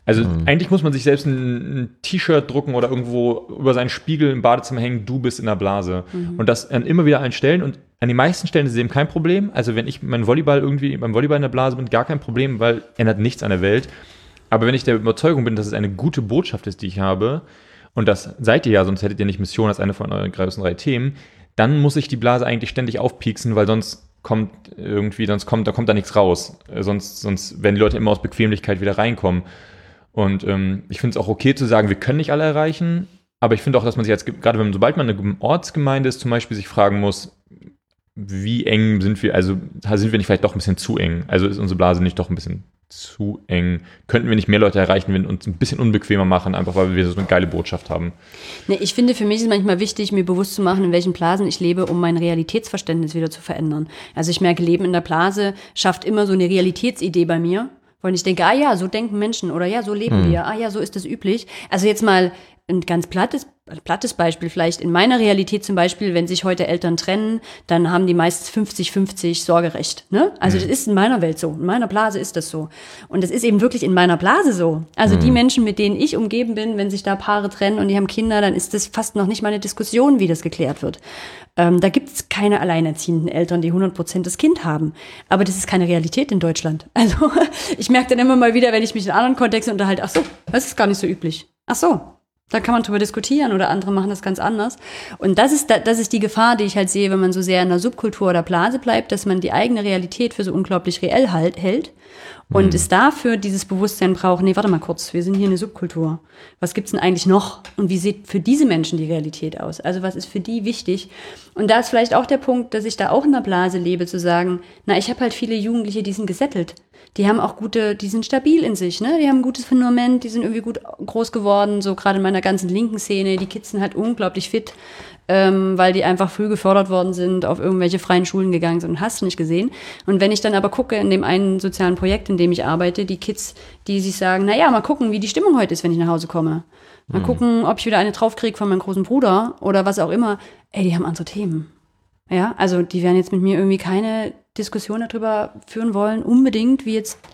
Also mhm. eigentlich muss man sich selbst ein, ein T-Shirt drucken oder irgendwo über seinen Spiegel im Badezimmer hängen, du bist in der Blase. Mhm. Und das an immer wieder allen Stellen. Und an den meisten Stellen ist es eben kein Problem. Also wenn ich mein Volleyball irgendwie beim Volleyball in der Blase bin, gar kein Problem, weil ändert nichts an der Welt. Aber wenn ich der Überzeugung bin, dass es eine gute Botschaft ist, die ich habe, und das seid ihr ja, sonst hättet ihr nicht Mission als eine von euren größten drei Themen, dann muss ich die Blase eigentlich ständig aufpieksen, weil sonst kommt irgendwie, sonst kommt, da kommt da nichts raus. Sonst, sonst werden die Leute immer aus Bequemlichkeit wieder reinkommen. Und ähm, ich finde es auch okay zu sagen, wir können nicht alle erreichen, aber ich finde auch, dass man sich jetzt, gerade wenn, sobald man eine Ortsgemeinde ist, zum Beispiel sich fragen muss, wie eng sind wir, also sind wir nicht vielleicht doch ein bisschen zu eng? Also ist unsere Blase nicht doch ein bisschen zu eng? Könnten wir nicht mehr Leute erreichen, wenn wir uns ein bisschen unbequemer machen, einfach weil wir so eine geile Botschaft haben? Nee, ich finde, für mich ist manchmal wichtig, mir bewusst zu machen, in welchen Blasen ich lebe, um mein Realitätsverständnis wieder zu verändern. Also ich merke, Leben in der Blase schafft immer so eine Realitätsidee bei mir. Und ich denke, ah ja, so denken Menschen oder ja, so leben hm. wir, ah ja, so ist das üblich. Also jetzt mal ein ganz plattes, plattes Beispiel vielleicht. In meiner Realität zum Beispiel, wenn sich heute Eltern trennen, dann haben die meist fünfzig fünfzig Sorgerecht. Ne? Also hm. das ist in meiner Welt so, in meiner Blase ist das so. Und das ist eben wirklich in meiner Blase so. Also hm. die Menschen, mit denen ich umgeben bin, wenn sich da Paare trennen und die haben Kinder, dann ist das fast noch nicht mal eine Diskussion, wie das geklärt wird. Ähm, da gibt es keine alleinerziehenden Eltern, die hundert Prozent das Kind haben. Aber das ist keine Realität in Deutschland. Also ich merke dann immer mal wieder, wenn ich mich in anderen Kontexten unterhalte, ach so, das ist gar nicht so üblich. Ach so, da kann man drüber diskutieren oder andere machen das ganz anders. Und das ist, das ist die Gefahr, die ich halt sehe, wenn man so sehr in der Subkultur oder Blase bleibt, dass man die eigene Realität für so unglaublich reell halt, hält und mhm. es dafür dieses Bewusstsein braucht, nee, warte mal kurz, wir sind hier eine Subkultur. Was gibt's denn eigentlich noch? Und wie sieht für diese Menschen die Realität aus? Also was ist für die wichtig? Und da ist vielleicht auch der Punkt, dass ich da auch in der Blase lebe, zu sagen, na, ich habe halt viele Jugendliche, die sind gesettelt. Die haben auch gute, die sind stabil in sich, ne? Die haben ein gutes Fundament, die sind irgendwie gut groß geworden, so gerade in meiner ganzen linken Szene. Die Kids sind halt unglaublich fit, ähm, weil die einfach früh gefördert worden sind, auf irgendwelche freien Schulen gegangen sind und hast du nicht gesehen. Und wenn ich dann aber gucke in dem einen sozialen Projekt, in dem ich arbeite, die Kids, die sich sagen, na ja, mal gucken, wie die Stimmung heute ist, wenn ich nach Hause komme. Mal mhm. gucken, ob ich wieder eine draufkriege von meinem großen Bruder oder was auch immer. Ey, die haben andere Themen. Ja, also die werden jetzt mit mir irgendwie keine Diskussion darüber führen wollen, unbedingt, wie jetzt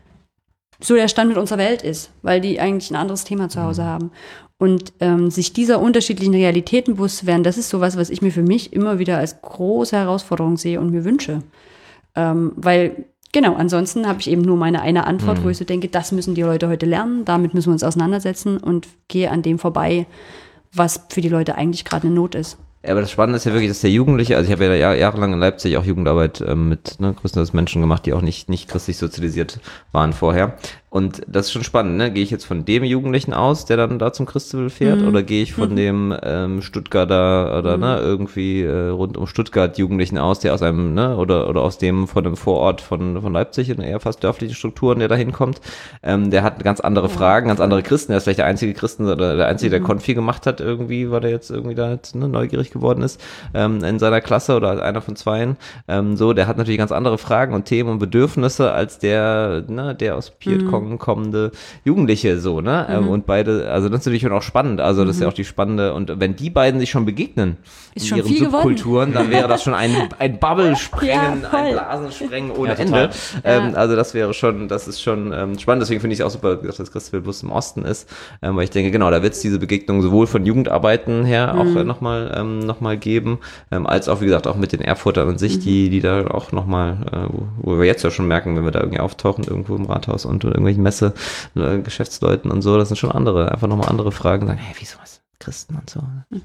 so der Stand mit unserer Welt ist, weil die eigentlich ein anderes Thema zu Hause haben. Und ähm, sich dieser unterschiedlichen Realitäten bewusst zu werden, das ist sowas, was ich mir für mich immer wieder als große Herausforderung sehe und mir wünsche. Ähm, weil, genau, ansonsten habe ich eben nur meine eine Antwort, mhm. wo ich so denke, das müssen die Leute heute lernen, damit müssen wir uns auseinandersetzen und gehe an dem vorbei, was für die Leute eigentlich gerade eine Not ist. Ja, aber das Spannende ist ja wirklich, dass der Jugendliche, also ich habe ja Jahr, jahrelang in Leipzig auch Jugendarbeit ähm, mit ne, größtenteils Menschen gemacht, die auch nicht, nicht christlich sozialisiert waren vorher. Und das ist schon spannend, ne? Gehe ich jetzt von dem Jugendlichen aus, der dann da zum Christabel fährt, mhm. oder gehe ich von mhm. dem ähm, Stuttgarter oder mhm. ne, irgendwie äh, rund um Stuttgart Jugendlichen aus, der aus einem, ne, oder oder aus dem von einem Vorort von von Leipzig in eher fast dörflichen Strukturen, der da hinkommt, ähm, der hat ganz andere Fragen, ganz andere Christen, der ist vielleicht der einzige Christen oder der einzige, der mhm. Konfi gemacht hat irgendwie, weil der jetzt irgendwie da jetzt, ne, neugierig geworden ist ähm, in seiner Klasse oder als einer von zweien, ähm, so, der hat natürlich ganz andere Fragen und Themen und Bedürfnisse als der, ne, der aus Vietcong mhm. kommende Jugendliche, so, ne, mhm. ähm, und beide, also das ist natürlich auch spannend, also das mhm. ist ja auch die spannende, und wenn die beiden sich schon begegnen ist in ihren Subkulturen, dann wäre das schon ein, ein Bubble-Sprengen, ja, ein Blasensprengen ohne ja, Ende, ähm, ja. also das wäre schon, das ist schon ähm, spannend, deswegen finde ich es auch super, dass das Christabel bloß im Osten ist, ähm, weil ich denke, genau, da wird es diese Begegnung sowohl von Jugendarbeiten her mhm. auch äh, nochmal ähm, noch mal geben, ähm, als auch, wie gesagt, auch mit den Erfurtern an sich, mhm. die die da auch nochmal, äh, wo, wo wir jetzt ja schon merken, wenn wir da irgendwie auftauchen, irgendwo im Rathaus und irgendwelchen Messe, äh, Geschäftsleuten und so, das sind schon andere, einfach nochmal andere Fragen, sagen, hey, wieso was, Christen und so. Mhm.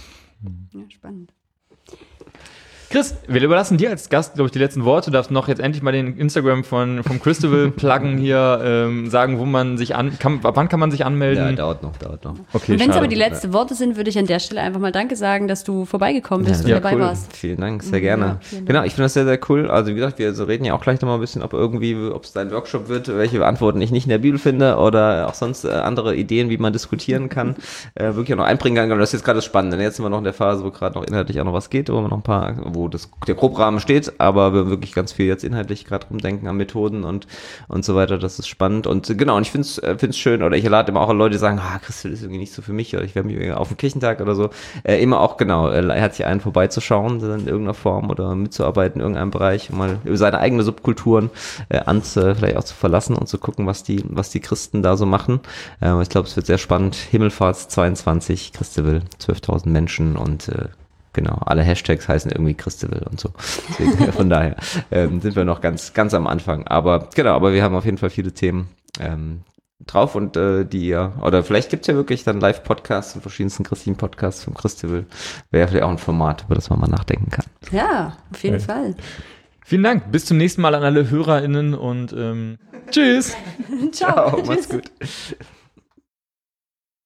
Ja, spannend. Chris, wir überlassen dir als Gast, glaube ich, die letzten Worte. Du darfst noch jetzt endlich mal den Instagram von vom Christabel pluggen hier, ähm, sagen, wo man sich an, kann, ab wann kann man sich anmelden? Ja, dauert noch, dauert noch. Okay, und wenn es aber die letzten Worte sind, würde ich an der Stelle einfach mal Danke sagen, dass du vorbeigekommen bist, ja, und dabei cool. warst. Vielen Dank, sehr gerne. Ja, Dank. Genau, ich finde das sehr, sehr cool. Also wie gesagt, wir so reden ja auch gleich nochmal ein bisschen, ob irgendwie, ob es dein Workshop wird, welche Antworten ich nicht in der Bibel finde oder auch sonst äh, andere Ideen, wie man diskutieren kann, äh, wirklich auch noch einbringen kann. Und das ist jetzt gerade das Spannende. Jetzt sind wir noch in der Phase, wo gerade noch inhaltlich auch noch was geht, wo wir noch ein paar, wo wo das, der Grobrahmen steht, aber wir wirklich ganz viel jetzt inhaltlich gerade rumdenken an Methoden und, und so weiter. Das ist spannend. Und genau, und ich finde es find's schön, oder ich lade immer auch Leute, die sagen, ah, Christel ist irgendwie nicht so für mich, oder ich werde mich auf den Kirchentag oder so, äh, immer auch, genau, äh, herzlich ein, vorbeizuschauen in irgendeiner Form oder mitzuarbeiten in irgendeinem Bereich, um mal über seine eigene Subkulturen äh, ans, äh, vielleicht auch zu verlassen und zu gucken, was die, was die Christen da so machen. Äh, ich glaube, es wird sehr spannend. Himmelfahrts zweiundzwanzig, Christevel, zwölftausend Menschen und äh, genau, alle Hashtags heißen irgendwie Christevel und so. Deswegen, von daher ähm, sind wir noch ganz, ganz am Anfang. Aber genau, aber wir haben auf jeden Fall viele Themen ähm, drauf und äh, die ihr, oder vielleicht gibt es ja wirklich dann Live-Podcasts und verschiedensten christlichen Podcasts vom Christevel. Wäre vielleicht auch ein Format, über das man mal nachdenken kann. Ja, auf jeden Ja. Fall. Vielen Dank. Bis zum nächsten Mal an alle HörerInnen und ähm, tschüss. Ciao. Ciao, macht's gut.